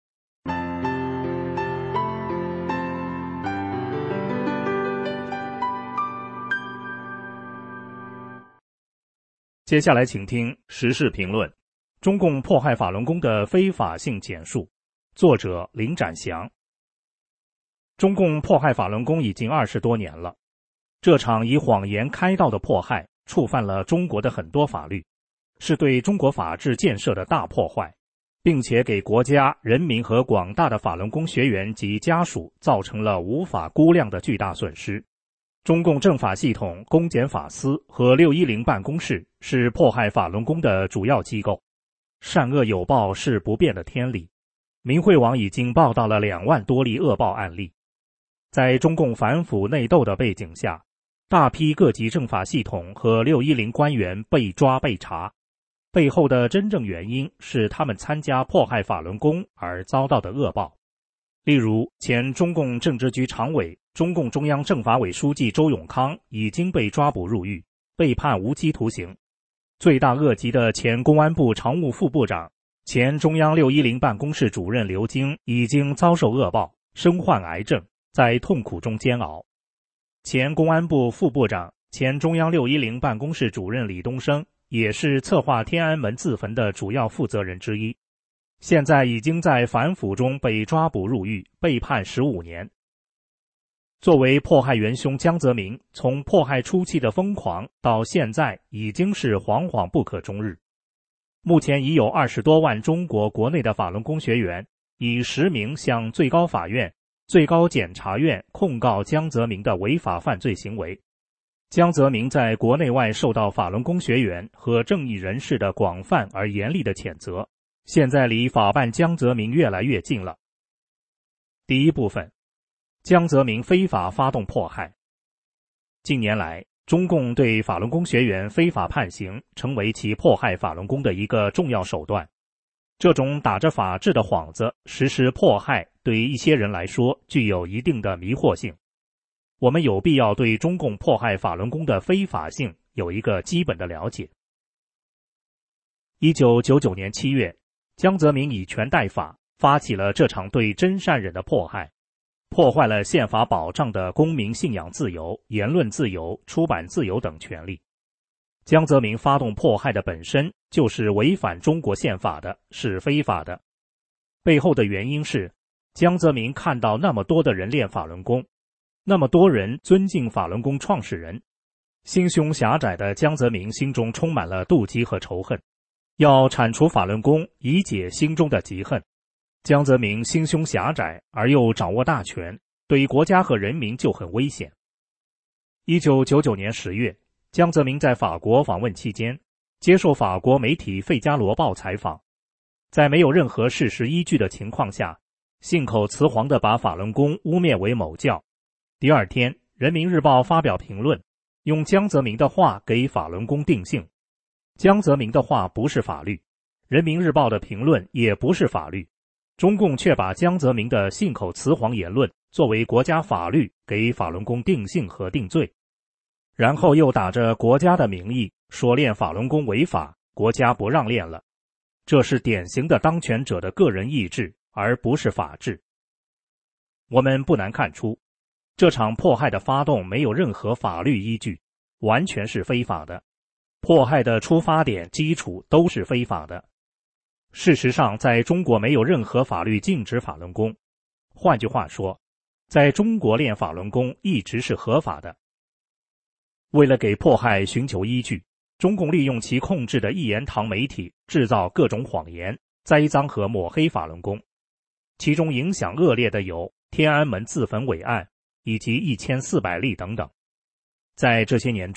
接下来请听时事评论：中共迫害法轮功的非法性简述，作者林展祥。中共迫害法轮功已经20多年了，这场以谎言开道的迫害触犯了中国的很多法律，是对中国法治建设的大破坏，并且给国家、人民和广大的法轮功学员及家属造成了无法估量的巨大损失。中共政法系统、公检法司和610办公室是迫害法轮功的主要机构，善恶有报是不变的天理。明慧网已经报道了2万多例恶报案例。在中共反腐内斗的背景下，大批各级政法系统和610官员被抓被查，背后的真正原因是他们参加迫害法轮功而遭到的恶报。例如，前中共政治局常委、中共中央政法委书记周永康已经被抓捕入狱，被判无期徒刑。罪大恶极的前公安部常务副部长、前中央610办公室主任刘京已经遭受恶报，身患癌症，在痛苦中煎熬。前公安部副部长、前中央610办公室主任李东生也是策划天安门自焚的主要负责人之一，现在已经在反腐中被抓捕入狱，被判15年。作为迫害元凶江泽民，从迫害初期的疯狂到现在已经是惶惶不可终日。目前已有20多万中国国内的法轮功学员以实名向最高法院、最高检察院控告江泽民的违法犯罪行为。江泽民在国内外受到法轮功学员和正义人士的广泛而严厉的谴责，现在离法办江泽民越来越近了。第一部分，江泽民非法发动迫害。近年来，中共对法轮功学员非法判刑成为其迫害法轮功的一个重要手段。这种打着法治的幌子实施迫害，对于一些人来说具有一定的迷惑性。我们有必要对中共迫害法轮功的非法性有一个基本的了解。1999年7月，江泽民以权代法，发起了这场对真善忍的迫害，破坏了宪法保障的公民信仰自由、言论自由、出版自由等权利。江泽民发动迫害的本身就是违反中国宪法的，是非法的。背后的原因是，江泽民看到那么多的人练法轮功，那么多人尊敬法轮功创始人，心胸狭窄的江泽民心中充满了妒忌和仇恨，要铲除法轮功，以解心中的嫉恨。江泽民心胸狭窄而又掌握大权，对国家和人民就很危险。1999年10月，江泽民在法国访问期间，接受法国媒体《费加罗报》采访，在没有任何事实依据的情况下，信口雌黄地把法轮功污蔑为某教。第二天，《人民日报》发表评论，用江泽民的话给法轮功定性。江泽民的话不是法律，《人民日报》的评论也不是法律，中共却把江泽民的信口雌黄言论作为国家法律给法轮功定性和定罪，然后又打着国家的名义说练法轮功违法，国家不让练了。这是典型的当权者的个人意志，而不是法治。我们不难看出，这场迫害的发动没有任何法律依据，完全是非法的。迫害的出发点、基础都是非法的。事实上，在中国没有任何法律禁止法轮功。换句话说，在中国练法轮功一直是合法的。为了给迫害寻求依据，中共利用其控制的一言堂媒体制造各种谎言，栽赃和抹黑法轮功。其中影响恶劣的有天安门自焚伪案以及1400例等等。在这些年中，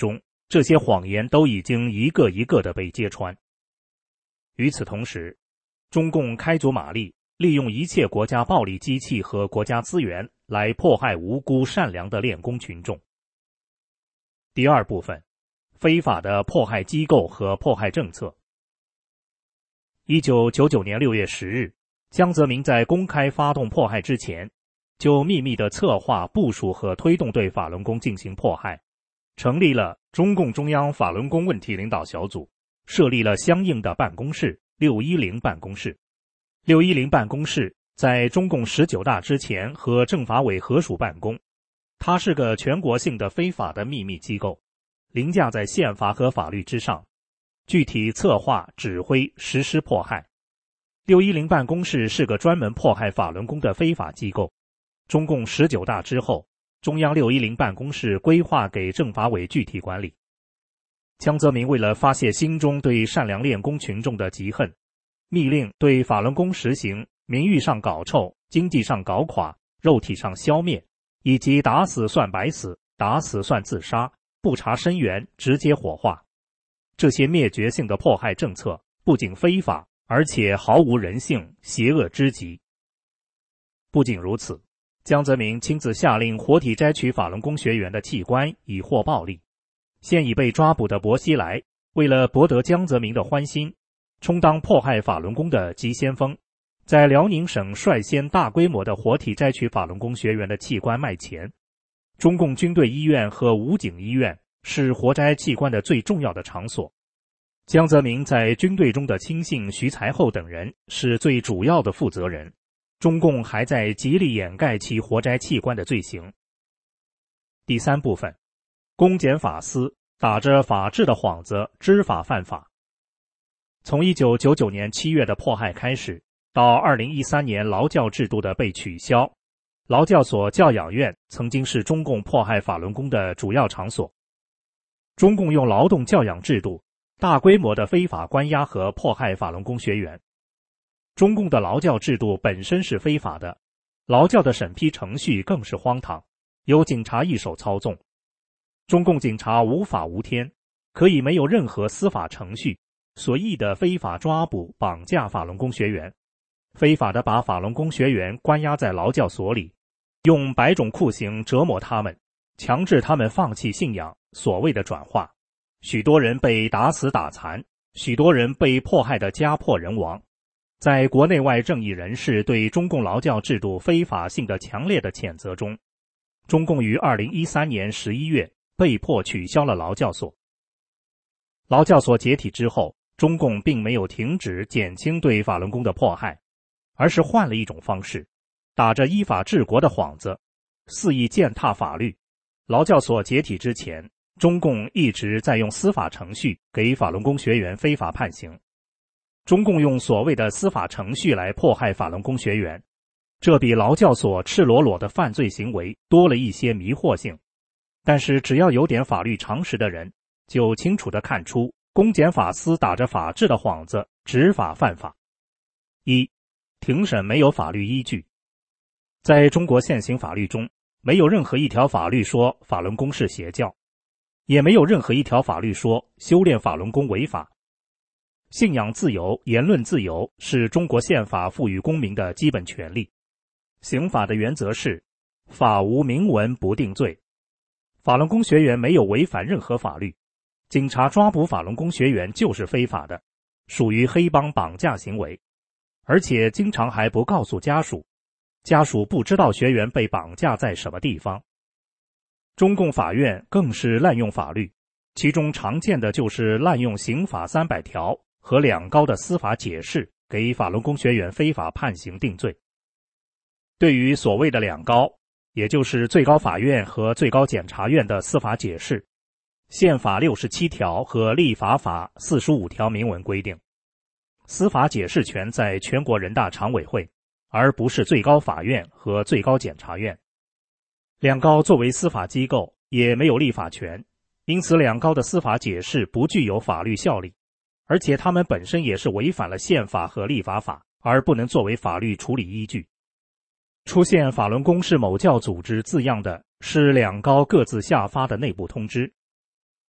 这些谎言都已经一个一个地被揭穿。与此同时，中共开足马力，利用一切国家暴力机器和国家资源来迫害无辜善良的练功群众。第二部分，非法的迫害机构和迫害政策。1999年6月10日，江泽民在公开发动迫害之前，就秘密地策划、部署和推动对法轮功进行迫害，成立了中共中央法轮功问题领导小组，设立了相应的办公室610办公室。610办公室在中共19大之前和政法委合署办公，它是个全国性的非法的秘密机构，凌驾在宪法和法律之上，具体策划、指挥、实施迫害。610办公室是个专门迫害法轮功的非法机构。中共19大之后，中央610办公室规划给政法委具体管理。江泽民为了发泄心中对善良练功群众的嫉恨，密令对法轮功实行名誉上搞臭、经济上搞垮、肉体上消灭，以及打死算白死、打死算自杀、不查身源直接火化。这些灭绝性的迫害政策不仅非法，而且毫无人性，邪恶之极。不仅如此，江泽民亲自下令活体摘取法轮功学员的器官以获暴利。现已被抓捕的薄熙来为了博得江泽民的欢心，充当迫害法轮功的急先锋，在辽宁省率先大规模的活体摘取法轮功学员的器官卖钱。中共军队医院和武警医院是活摘器官的最重要的场所。江泽民在军队中的亲信徐才厚等人是最主要的负责人，中共还在极力掩盖其活摘器官的罪行。第三部分，公检法司打着法治的幌子，知法犯法。从1999年7月的迫害开始，到2013年劳教制度的被取消，劳教所教养院曾经是中共迫害法轮功的主要场所。中共用劳动教养制度大规模的非法关押和迫害法轮功学员。中共的劳教制度本身是非法的，劳教的审批程序更是荒唐，由警察一手操纵。中共警察无法无天，可以没有任何司法程序，随意的非法抓捕、绑架法轮功学员，非法的把法轮功学员关押在劳教所里，用百种酷刑折磨他们，强制他们放弃信仰，所谓的转化。许多人被打死打残，许多人被迫害得家破人亡。在国内外正义人士对中共劳教制度非法性的强烈的谴责中，中共于2013年11月被迫取消了劳教所。劳教所解体之后，中共并没有停止减轻对法轮功的迫害，而是换了一种方式，打着依法治国的幌子，肆意践踏法律。劳教所解体之前，中共一直在用司法程序给法轮功学员非法判刑。中共用所谓的司法程序来迫害法轮功学员，这比劳教所赤裸裸的犯罪行为多了一些迷惑性。但是只要有点法律常识的人，就清楚地看出公检法司打着法治的幌子，执法犯法。一、庭审没有法律依据。在中国现行法律中，没有任何一条法律说法轮功是邪教，也没有任何一条法律说修炼法轮功违法。信仰自由、言论自由是中国宪法赋予公民的基本权利。刑法的原则是法无明文不定罪。法轮功学员没有违反任何法律，警察抓捕法轮功学员就是非法的，属于黑帮绑架行为，而且经常还不告诉家属，家属不知道学员被绑架在什么地方。中共法院更是滥用法律，其中常见的就是滥用刑法300条和两高的司法解释给法轮功学员非法判刑定罪。对于所谓的两高，也就是最高法院和最高检察院的司法解释，宪法67条和立法法45条明文规定，司法解释权在全国人大常委会，而不是最高法院和最高检察院。两高作为司法机构也没有立法权，因此两高的司法解释不具有法律效力，而且它们本身也是违反了宪法和立法法，而不能作为法律处理依据。出现法轮功是某教组织字样的是两高各自下发的内部通知。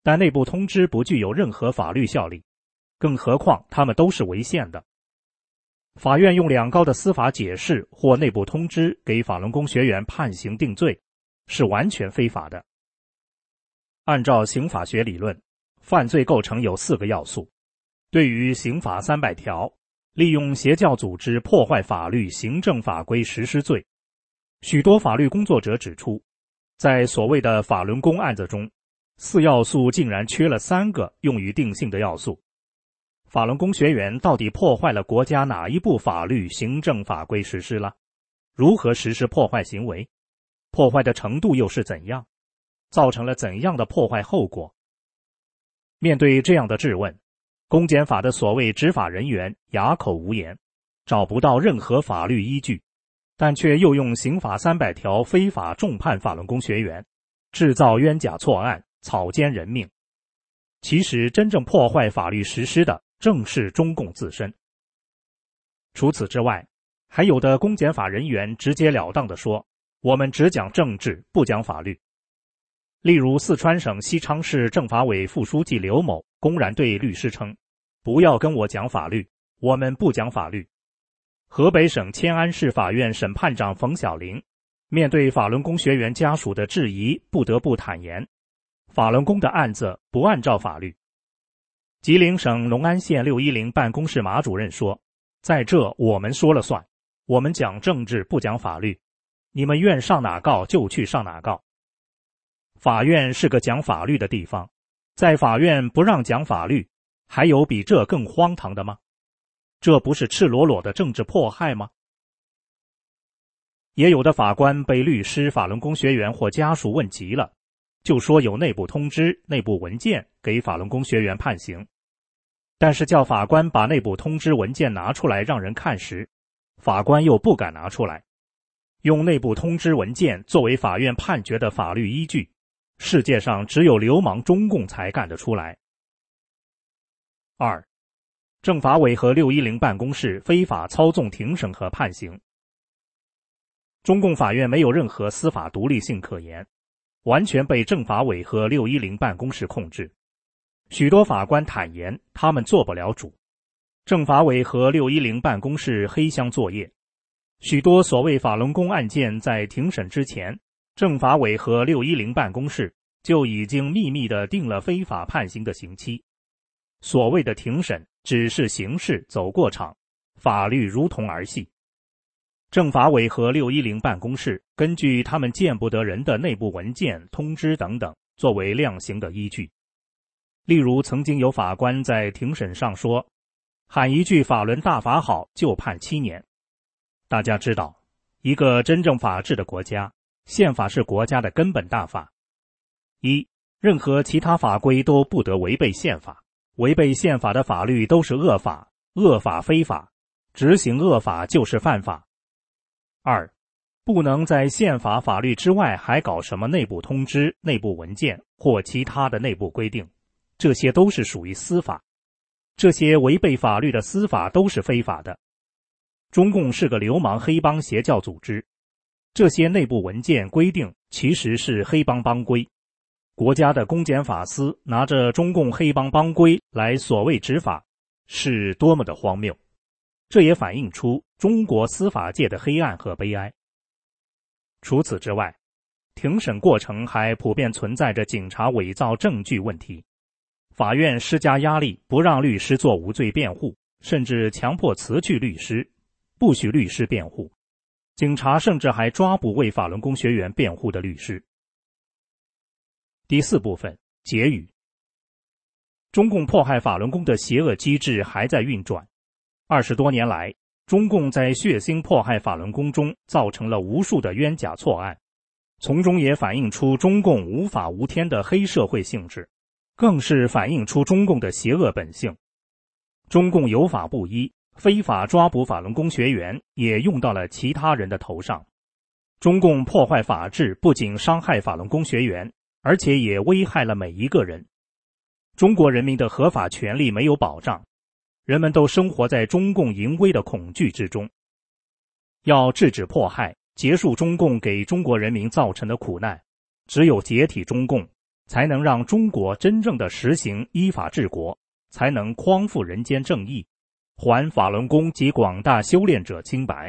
但内部通知不具有任何法律效力，更何况它们都是违宪的。法院用两高的司法解释或内部通知给法轮功学员判刑定罪，是完全非法的。按照刑法学理论，犯罪构成有4个要素。对于刑法300条，利用邪教组织破坏法律行政法规实施罪，许多法律工作者指出，在所谓的法轮功案子中，4要素竟然缺了3个用于定性的要素。法轮功学员到底破坏了国家哪一部法律行政法规实施了？如何实施破坏行为？破坏的程度又是怎样？造成了怎样的破坏后果？面对这样的质问，公检法的所谓执法人员哑口无言，找不到任何法律依据，但却又用刑法300条非法重判法轮功学员，制造冤假错案，草菅人命。其实真正破坏法律实施的正是中共自身。除此之外，还有的公检法人员直截了当地说，我们只讲政治，不讲法律。例如四川省西昌市政法委副书记刘某公然对律师称，不要跟我讲法律，我们不讲法律。河北省迁安市法院审判长冯小玲面对法轮功学员家属的质疑，不得不坦言，法轮功的案子不按照法律。吉林省隆安县610办公室马主任说，在这我们说了算，我们讲政治不讲法律，你们愿上哪告就去上哪告。法院是个讲法律的地方，在法院不让讲法律，还有比这更荒唐的吗？这不是赤裸裸的政治迫害吗？也有的法官被律师、法轮功学员或家属问急了，就说有内部通知、内部文件给法轮功学员判刑。但是叫法官把内部通知文件拿出来让人看时，法官又不敢拿出来。用内部通知文件作为法院判决的法律依据，世界上只有流氓中共才干得出来。2. 政法委和610办公室非法操纵庭审和判刑。中共法院没有任何司法独立性可言，完全被政法委和610办公室控制。许多法官坦言他们做不了主，政法委和610办公室黑箱作业。许多所谓法轮功案件在庭审之前，政法委和610办公室就已经秘密地定了非法判刑的刑期。所谓的庭审只是形式走过场，法律如同儿戏。政法委和610办公室根据他们见不得人的内部文件、通知等等作为量刑的依据。例如曾经有法官在庭审上说，喊一句法轮大法好就判7年。大家知道，一个真正法治的国家，宪法是国家的根本大法。1. 任何其他法规都不得违背宪法，违背宪法的法律都是恶法，恶法非法，执行恶法就是犯法。2. 不能在宪法法律之外还搞什么内部通知、内部文件或其他的内部规定，这些都是属于私法，这些违背法律的私法都是非法的。中共是个流氓黑帮邪教组织，这些内部文件规定其实是黑帮帮规。国家的公检法司拿着中共黑帮帮规来所谓执法，是多么的荒谬。这也反映出中国司法界的黑暗和悲哀。除此之外，庭审过程还普遍存在着警察伪造证据问题。法院施加压力，不让律师做无罪辩护，甚至强迫辞去律师，不许律师辩护。警察甚至还抓捕为法轮功学员辩护的律师。第4部分，结语。中共迫害法轮功的邪恶机制还在运转。20多年来，中共在血腥迫害法轮功中造成了无数的冤假错案，从中也反映出中共无法无天的黑社会性质，更是反映出中共的邪恶本性。中共有法不依，非法抓捕法轮功学员也用到了其他人的头上。中共破坏法治，不仅伤害法轮功学员，而且也危害了每一个人。中国人民的合法权利没有保障，人们都生活在中共淫威的恐惧之中。要制止迫害，结束中共给中国人民造成的苦难，只有解体中共， 才能让中国真正的实行依法治国，才能匡复人间正义，还法轮功及广大修炼者清白。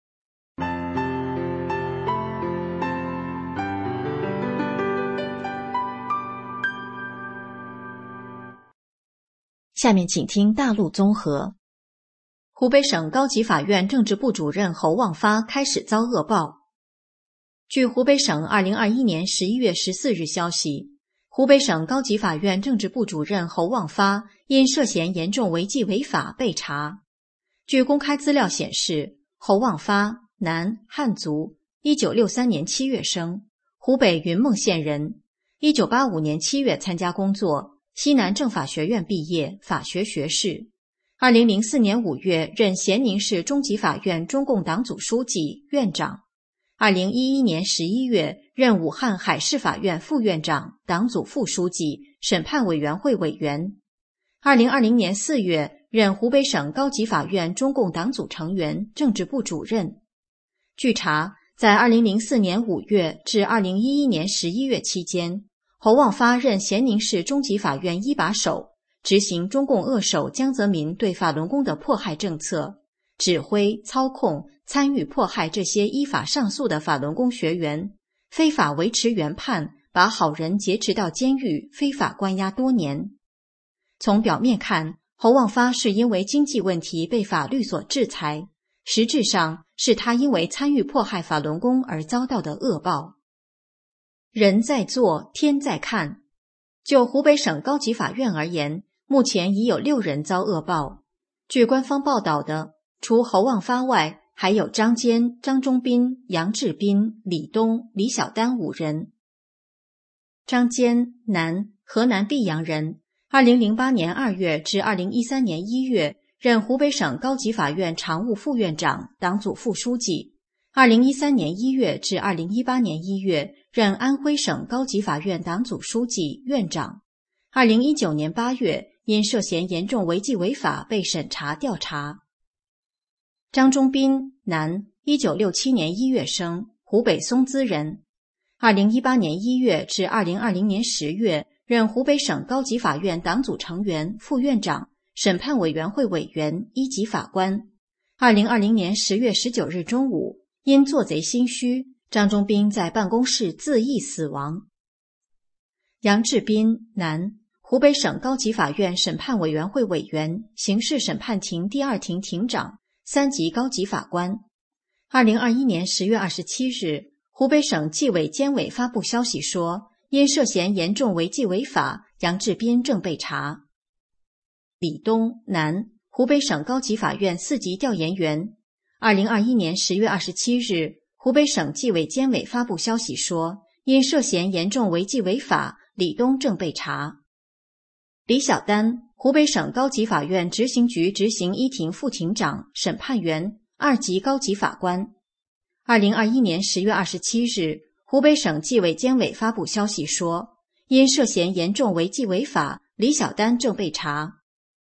下面请听大陆综合。湖北省高级法院政治部主任侯望发开始遭恶报。据湖北省2021年11月14日消息，湖北省高级法院政治部主任侯望发因涉嫌严重违纪违法被查。据公开资料显示，侯望发，男，汉族，1963年7月生，湖北云梦县人，1985年7月参加工作，西南政法学院毕业，法学学士。2004年5月任咸宁市中级法院中共党组书记、院长。2011年11月任武汉海事法院副院长、党组副书记、审判委员会委员。2020年4月任湖北省高级法院中共党组成员、政治部主任。据查，在2004年5月至2011年11月期间，侯望发任咸宁市中级法院一把手，执行中共恶手江泽民对法轮功的迫害政策，指挥、操控、参与迫害这些依法上诉的法轮功学员，非法维持原判，把好人劫持到监狱，非法关押多年。从表面看，侯望发是因为经济问题被法律所制裁，实质上是他因为参与迫害法轮功而遭到的恶报。人在做，天在看。就湖北省高级法院而言，目前已有6人遭恶报。据官方报道的，除侯望发外，还有张坚、张忠斌、杨志斌、李东、李小丹5人。张坚，男，河南泌阳人，2008年2月至2013年1月任湖北省高级法院常务副院长、党组副书记。2013年1月至2018年1月任安徽省高级法院党组书记、院长。2019年8月因涉嫌严重违纪违法被审查调查。张忠斌，男，1967年1月生，湖北松滋人。2018年1月至2020年10月任湖北省高级法院党组成员、副院长、审判委员会委员、一级法官。2020年10月19日中午，因做贼心虚，张忠斌在办公室自缢死亡。杨志斌，男，湖北省高级法院审判委员会委员、刑事审判庭第2庭庭长、3级高级法官。2021年10月27日，湖北省纪委监委发布消息说，因涉嫌严重违纪违法，杨志斌正被查。李东，男，湖北省高级法院4级调研员。2021年10月27日，湖北省纪委监委发布消息说，因涉嫌严重违纪违法，李东正被查。李小丹，湖北省高级法院执行局执行一庭副庭长、审判员、2级高级法官。2021年10月27日，湖北省纪委监委发布消息说，因涉嫌严重违纪违法，李小丹正被查。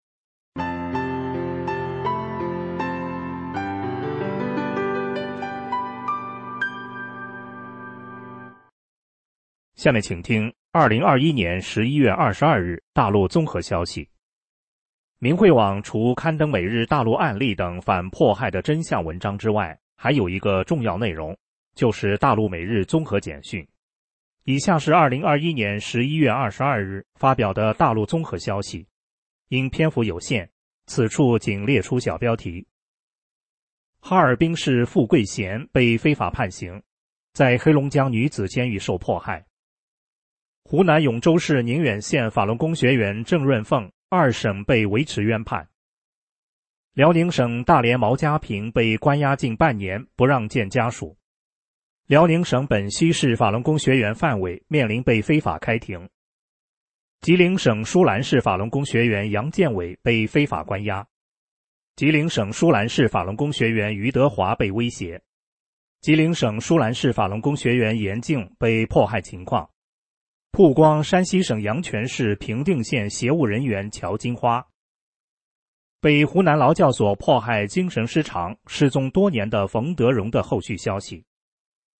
下面请听2021年11月22日大陆综合消息。明慧网除刊登每日大陆案例等反迫害的真相文章之外，还有一个重要内容，就是大陆每日综合简讯。以下是2021年11月22日发表的大陆综合消息，因篇幅有限，此处仅列出小标题。哈尔滨市富贵贤被非法判刑，在黑龙江女子监狱受迫害。湖南永州市宁远县法轮功学员郑润凤2审被维持原判。辽宁省大连毛家坪被关押近半年，不让见家属。辽宁省本溪市法轮功学员范伟面临被非法开庭。吉林省舒兰市法轮功学员杨建伟被非法关押。吉林省舒兰市法轮功学员于德华被威胁。吉林省舒兰市法轮功学员严静被迫害情况。曝光山西省阳泉市平定县协务人员乔金花。被湖南劳教所迫害精神失常、失踪多年的冯德荣的后续消息。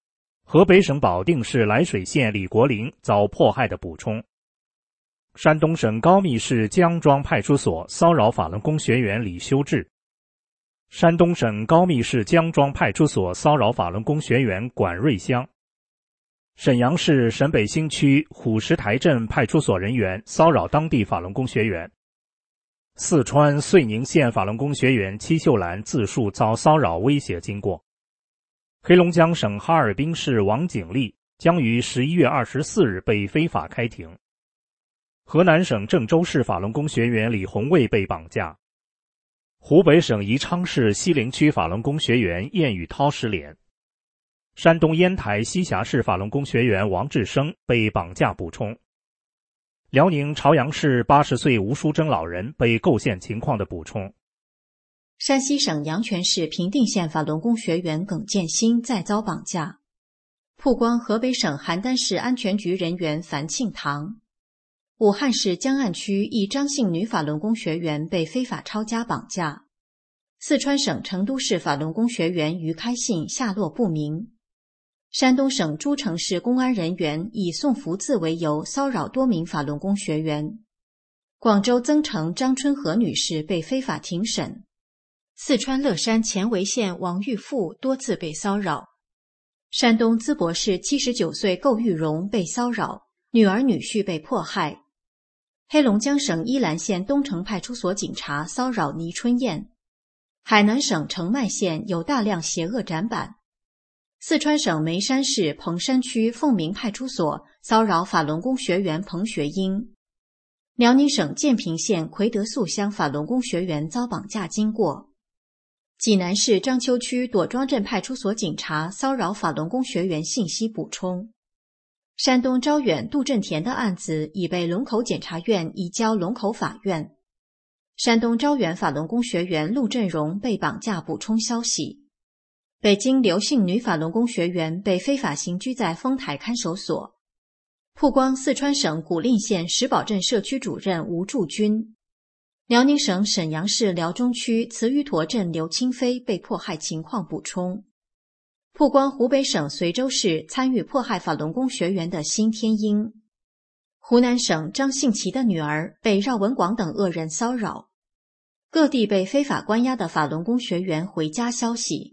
河北省保定市涞水县李国林遭迫害的补充。山东省高密市姜庄派出所骚扰法轮功学员李修志。山东省高密市姜庄派出所骚扰法轮功学员管瑞香。沈阳市沈北新区虎石台镇派出所人员骚扰当地法轮功学员。四川遂宁县法轮功学员戚秀兰自述遭骚扰威胁经过。黑龙江省哈尔滨市王景丽将于11月24日被非法开庭。河南省郑州市法轮功学员李红卫被绑架。湖北省宜昌市西陵区法轮功学员晏宇涛失联。山东烟台西峡市法轮功学员王志生被绑架补充。辽宁朝阳市80岁吴淑珍老人被构陷情况的补充。 山西省阳泉市平定县法轮功学员耿建新再遭绑架。曝光河北省邯郸市安全局人员樊庆堂。武汉市江岸区一张姓女法轮功学员被非法抄家绑架。四川省成都市法轮功学员于开信下落不明。山东省诸城市公安人员以送福字为由骚扰多名法轮功学员。广州增城张春和女士被非法庭审。四川乐山乾围县王玉富多次被骚扰。山东淄博市79岁购玉荣被骚扰，女儿女婿被迫害。黑龙江省依兰县东城派出所警察骚扰倪春燕。海南省澄迈县有大量邪恶展板。四川省眉山市彭山区凤鸣派出所骚扰法轮功学员彭学英。辽宁省建平县奎德肃乡法轮功学员遭绑架经过。济南市章丘区朵庄镇派出所警察骚扰法轮功学员信息补充。山东招远杜振田的案子已被龙口检察院移交龙口法院。山东招远法轮功学员陆振荣被绑架补充消息。北京刘姓女法轮功学员被非法刑拘在丰台看守所。曝光四川省古蔺县石宝镇社区主任吴祝军。辽宁省沈阳市辽中区慈峪坨镇刘清飞被迫害情况补充。曝光湖北省随州市参与迫害法轮功学员的辛天英。湖南省张信奇的女儿被饶文广等恶人骚扰。各地被非法关押的法轮功学员回家消息。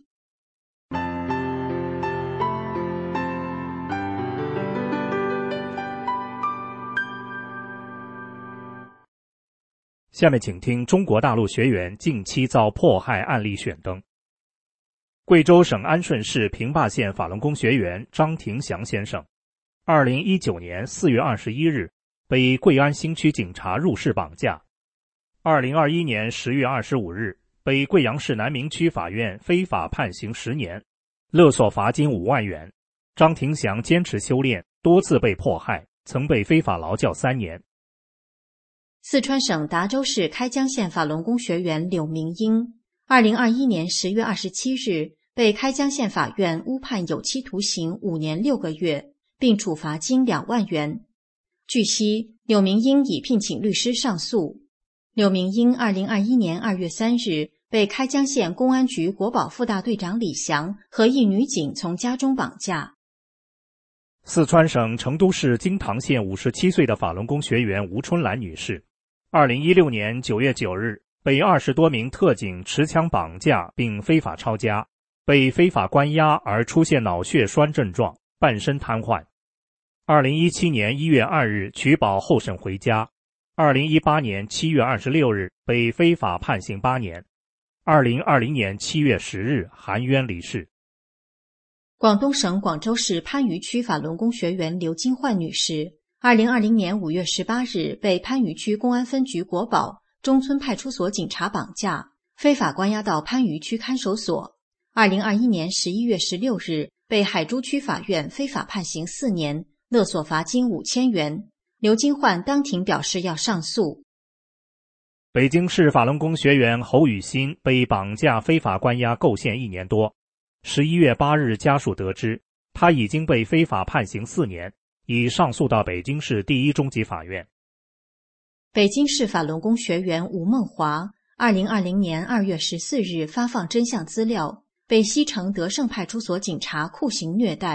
下面请听中国大陆学员近期遭迫害案例选灯。贵州省安顺市平坝县法轮功学员张廷祥先生2019年4月21日被贵安新区警察入室绑架。2021年10月25日被贵阳市南明区法院非法判刑10年，勒索罚金5万元。张廷祥坚持修炼，多次被迫害，曾被非法劳教3年。 四川省达州市开江县法轮功学员柳明英2021年10月27日被开江县法院误判有期徒刑5年6个月，并处罚金2万元。据悉，柳明英已聘请律师上诉。柳明英2021年2月3日被开江县公安局国保副大队长李翔和一女警从家中绑架。 四川省成都市金堂县57岁的法轮功学员吴春兰女士2016年9月9日被20多名特警持枪绑架并非法抄家，被非法关押而出现脑血栓症状，半身瘫痪。2017年1月2日取保候审回家。2018年7月26日被非法判刑8年。2020年7月10日含冤离世。 广东省广州市番禺区法轮功学员刘金焕女士2020年5月18日被番禺区公安分局国保中村派出所警察绑架，非法关押到番禺区看守所。2021年11月16日被海珠区法院非法判刑4年，勒索罚金5000元。刘金焕当庭表示要上诉。 北京市法轮功学员侯雨欣被绑架非法关押构陷1年多。11月8日家属得知，他已经被非法判刑4年，已上诉到北京市第一中级法院。 北京市法轮功学员吴梦华2020年2月14日发放真相资料，被西城德胜派出所警察酷刑虐待，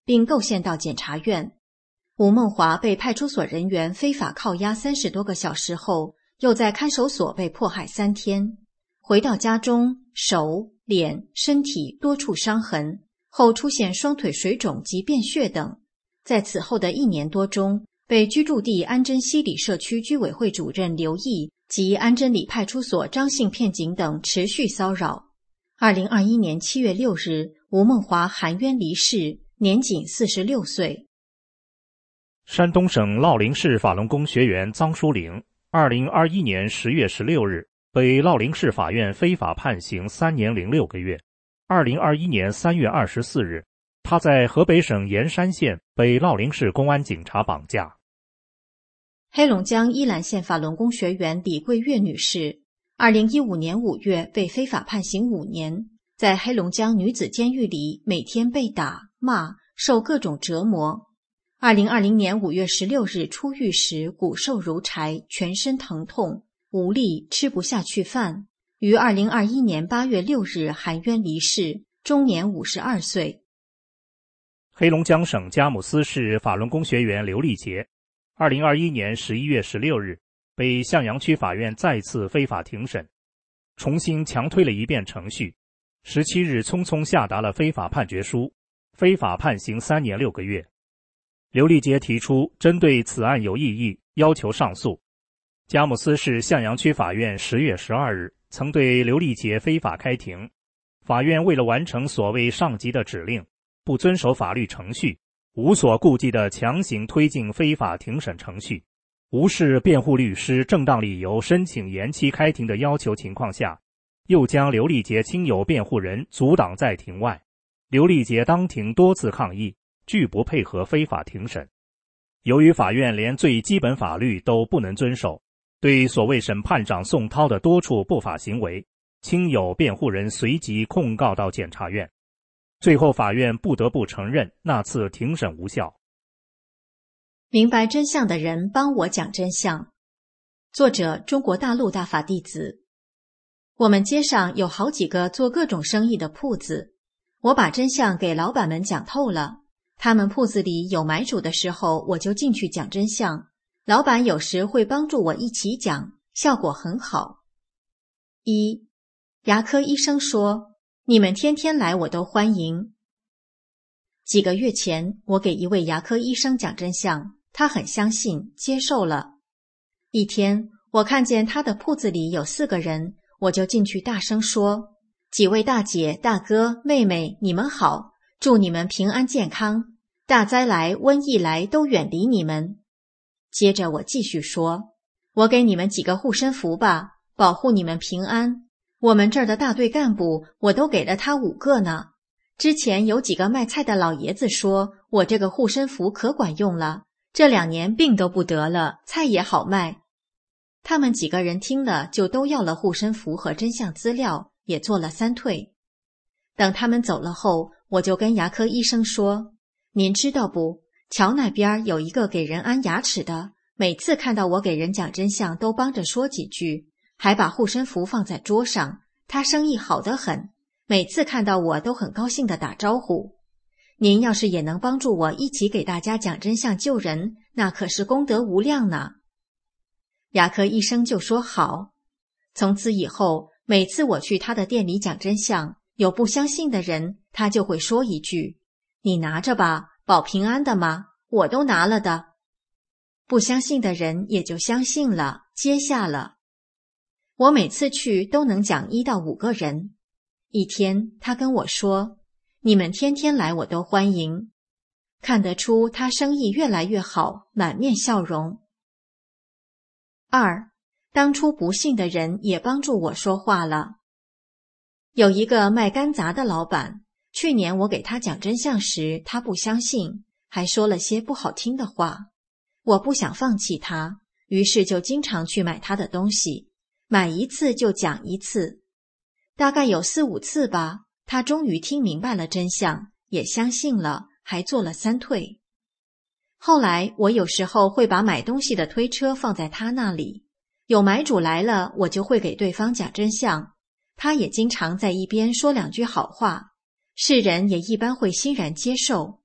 并构陷到检察院。吴孟华被派出所人员非法铐押30多个小时后，又在看守所被迫害3天。回到家中，手、脸、身体多处伤痕，后出现双腿水肿及便血等。在此后的1年多中，被居住地安贞西里社区居委会主任刘毅及安贞里派出所张姓片警等持续骚扰。2021年7月6日，吴孟华含冤离世，年仅46岁。 山东省乐陵市法轮功学员臧淑玲2021年10月16日被乐陵市法院非法判刑3年0.6个月。2021年3月24日，他在河北省盐山县被乐陵市公安警察绑架。 黑龙江依兰县法轮功学员李桂月女士2015年5月被非法判刑5年，在黑龙江女子监狱里每天被打、骂，受各种折磨。2020年5月16日出狱时骨瘦如柴，全身疼痛，无力，吃不下去饭，于2021年8月6日含冤离世，终年52岁。 黑龙江省佳木斯市法轮功学员刘丽杰2021年11月16日被向阳区法院再次非法庭审，重新强推了一遍程序，17日匆匆下达了非法判决书，非法判刑3年6个月。刘丽杰提出针对此案有异议，要求上诉。佳木斯市向阳区法院10月12日曾对刘丽杰非法开庭，法院为了完成所谓上级的指令，不遵守法律程序，无所顾忌地强行推进非法庭审程序，无视辩护律师正当理由申请延期开庭的要求情况下，又将刘丽杰亲友辩护人阻挡在庭外。刘丽杰当庭多次抗议，拒不配合非法庭审。由于法院连最基本法律都不能遵守，对所谓审判长宋涛的多处不法行为，亲友辩护人随即控告到检察院。最后法院不得不承认那次庭审无效。 明白真相的人帮我讲真相。作者：中国大陆大法弟子。我们街上有好几个做各种生意的铺子，我把真相给老板们讲透了，他们铺子里有买主的时候，我就进去讲真相。老板有时会帮助我一起讲，效果很好。1. 牙科医生说，你们天天来我都欢迎。几个月前，我给一位牙科医生讲真相，他很相信，接受了。一天，我看见他的铺子里有4个人，我就进去大声说，几位大姐、大哥、妹妹，你们好，祝你们平安健康，大灾来、瘟疫来都远离你们。接着我继续说，我给你们几个护身符吧，保护你们平安。我们这儿的大队干部，我都给了他5个呢。之前有几个卖菜的老爷子说，我这个护身符可管用了，这2年病都不得了，菜也好卖。他们几个人听了，就都要了护身符和真相资料，也做了3退。等他们走了后，我就跟牙科医生说，您知道不，桥那边有一个给人安牙齿的，每次看到我给人讲真相都帮着说几句，还把护身符放在桌上，他生意好得很，每次看到我都很高兴地打招呼。您要是也能帮助我一起给大家讲真相救人，那可是功德无量呢。牙科医生就说好。从此以后，每次我去他的店里讲真相，有不相信的人，他就会说一句，你拿着吧，保平安的吗？我都拿了的。不相信的人也就相信了，接下了。我每次去都能讲1到5个人。一天，他跟我说，你们天天来我都欢迎。看得出他生意越来越好，满面笑容。2. 当初不信的人也帮助我说话了。有一个卖干杂的老板，去年我给他讲真相时，他不相信，还说了些不好听的话。我不想放弃他，于是就经常去买他的东西，买一次就讲一次。大概有4、5次吧，他终于听明白了真相，也相信了，还做了3退。后来我有时候会把买东西的推车放在他那里，有买主来了，我就会给对方讲真相，他也经常在一边说2句好话，世人也一般会欣然接受。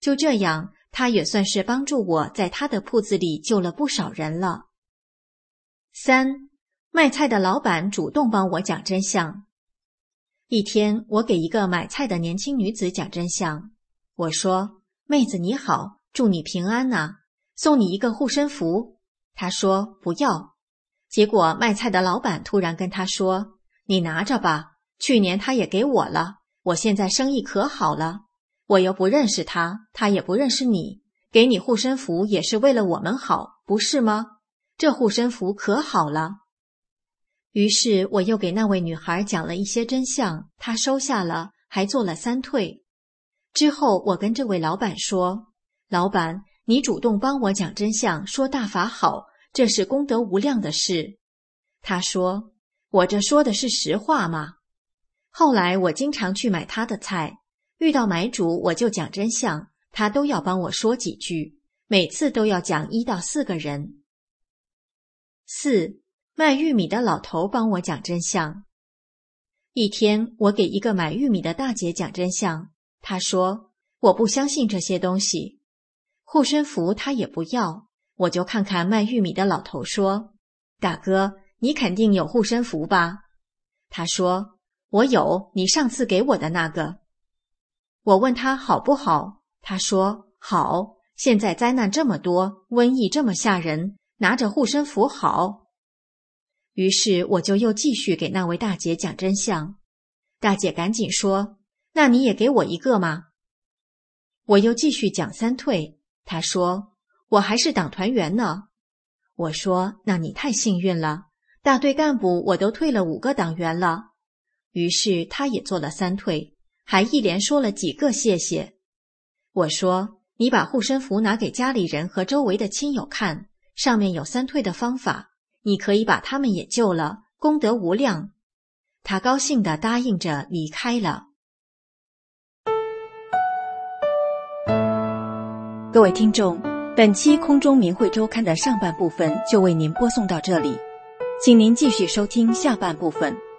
就这样，他也算是帮助我在他的铺子里救了不少人了。3. 卖菜的老板主动帮我讲真相。一天，我给一个买菜的年轻女子讲真相。我说：“妹子你好，祝你平安啊，送你一个护身符。”她说：“不要。”结果卖菜的老板突然跟她说：“你拿着吧，去年他也给我了，我现在生意可好了，我又不认识他，他也不认识你，给你护身符也是为了我们好，不是吗？这护身符可好了。”于是我又给那位女孩讲了一些真相，她收下了，还做了3退。之后我跟这位老板说：“老板，你主动帮我讲真相，说大法好，这是功德无量的事。”他说：“我这说的是实话吗？”后来我经常去买他的菜，遇到买主我就讲真相，他都要帮我说几句，每次都要讲1到4个人。4. 卖玉米的老头帮我讲真相。一天，我给一个买玉米的大姐讲真相，她说：“我不相信这些东西。”护身符她也不要，我就看看卖玉米的老头说：“大哥，你肯定有护身符吧？”他说：“我有，你上次给我的那个。”我问他好不好，他说：“好，现在灾难这么多，瘟疫这么吓人，拿着护身符好。”于是我就又继续给那位大姐讲真相。大姐赶紧说：“那你也给我一个吗？”我又继续讲3退，她说：“我还是党团员呢。”我说：“那你太幸运了，大队干部我都退了5个党员了。”于是她也做了3退，还一连说了几个谢谢。我说：“你把护身符拿给家里人和周围的亲友看，上面有3退的方法，你可以把他们也救了，功德无量。”他高兴地答应着离开了。各位听众，本期空中明慧周刊的上半部分就为您播送到这里，请您继续收听下半部分。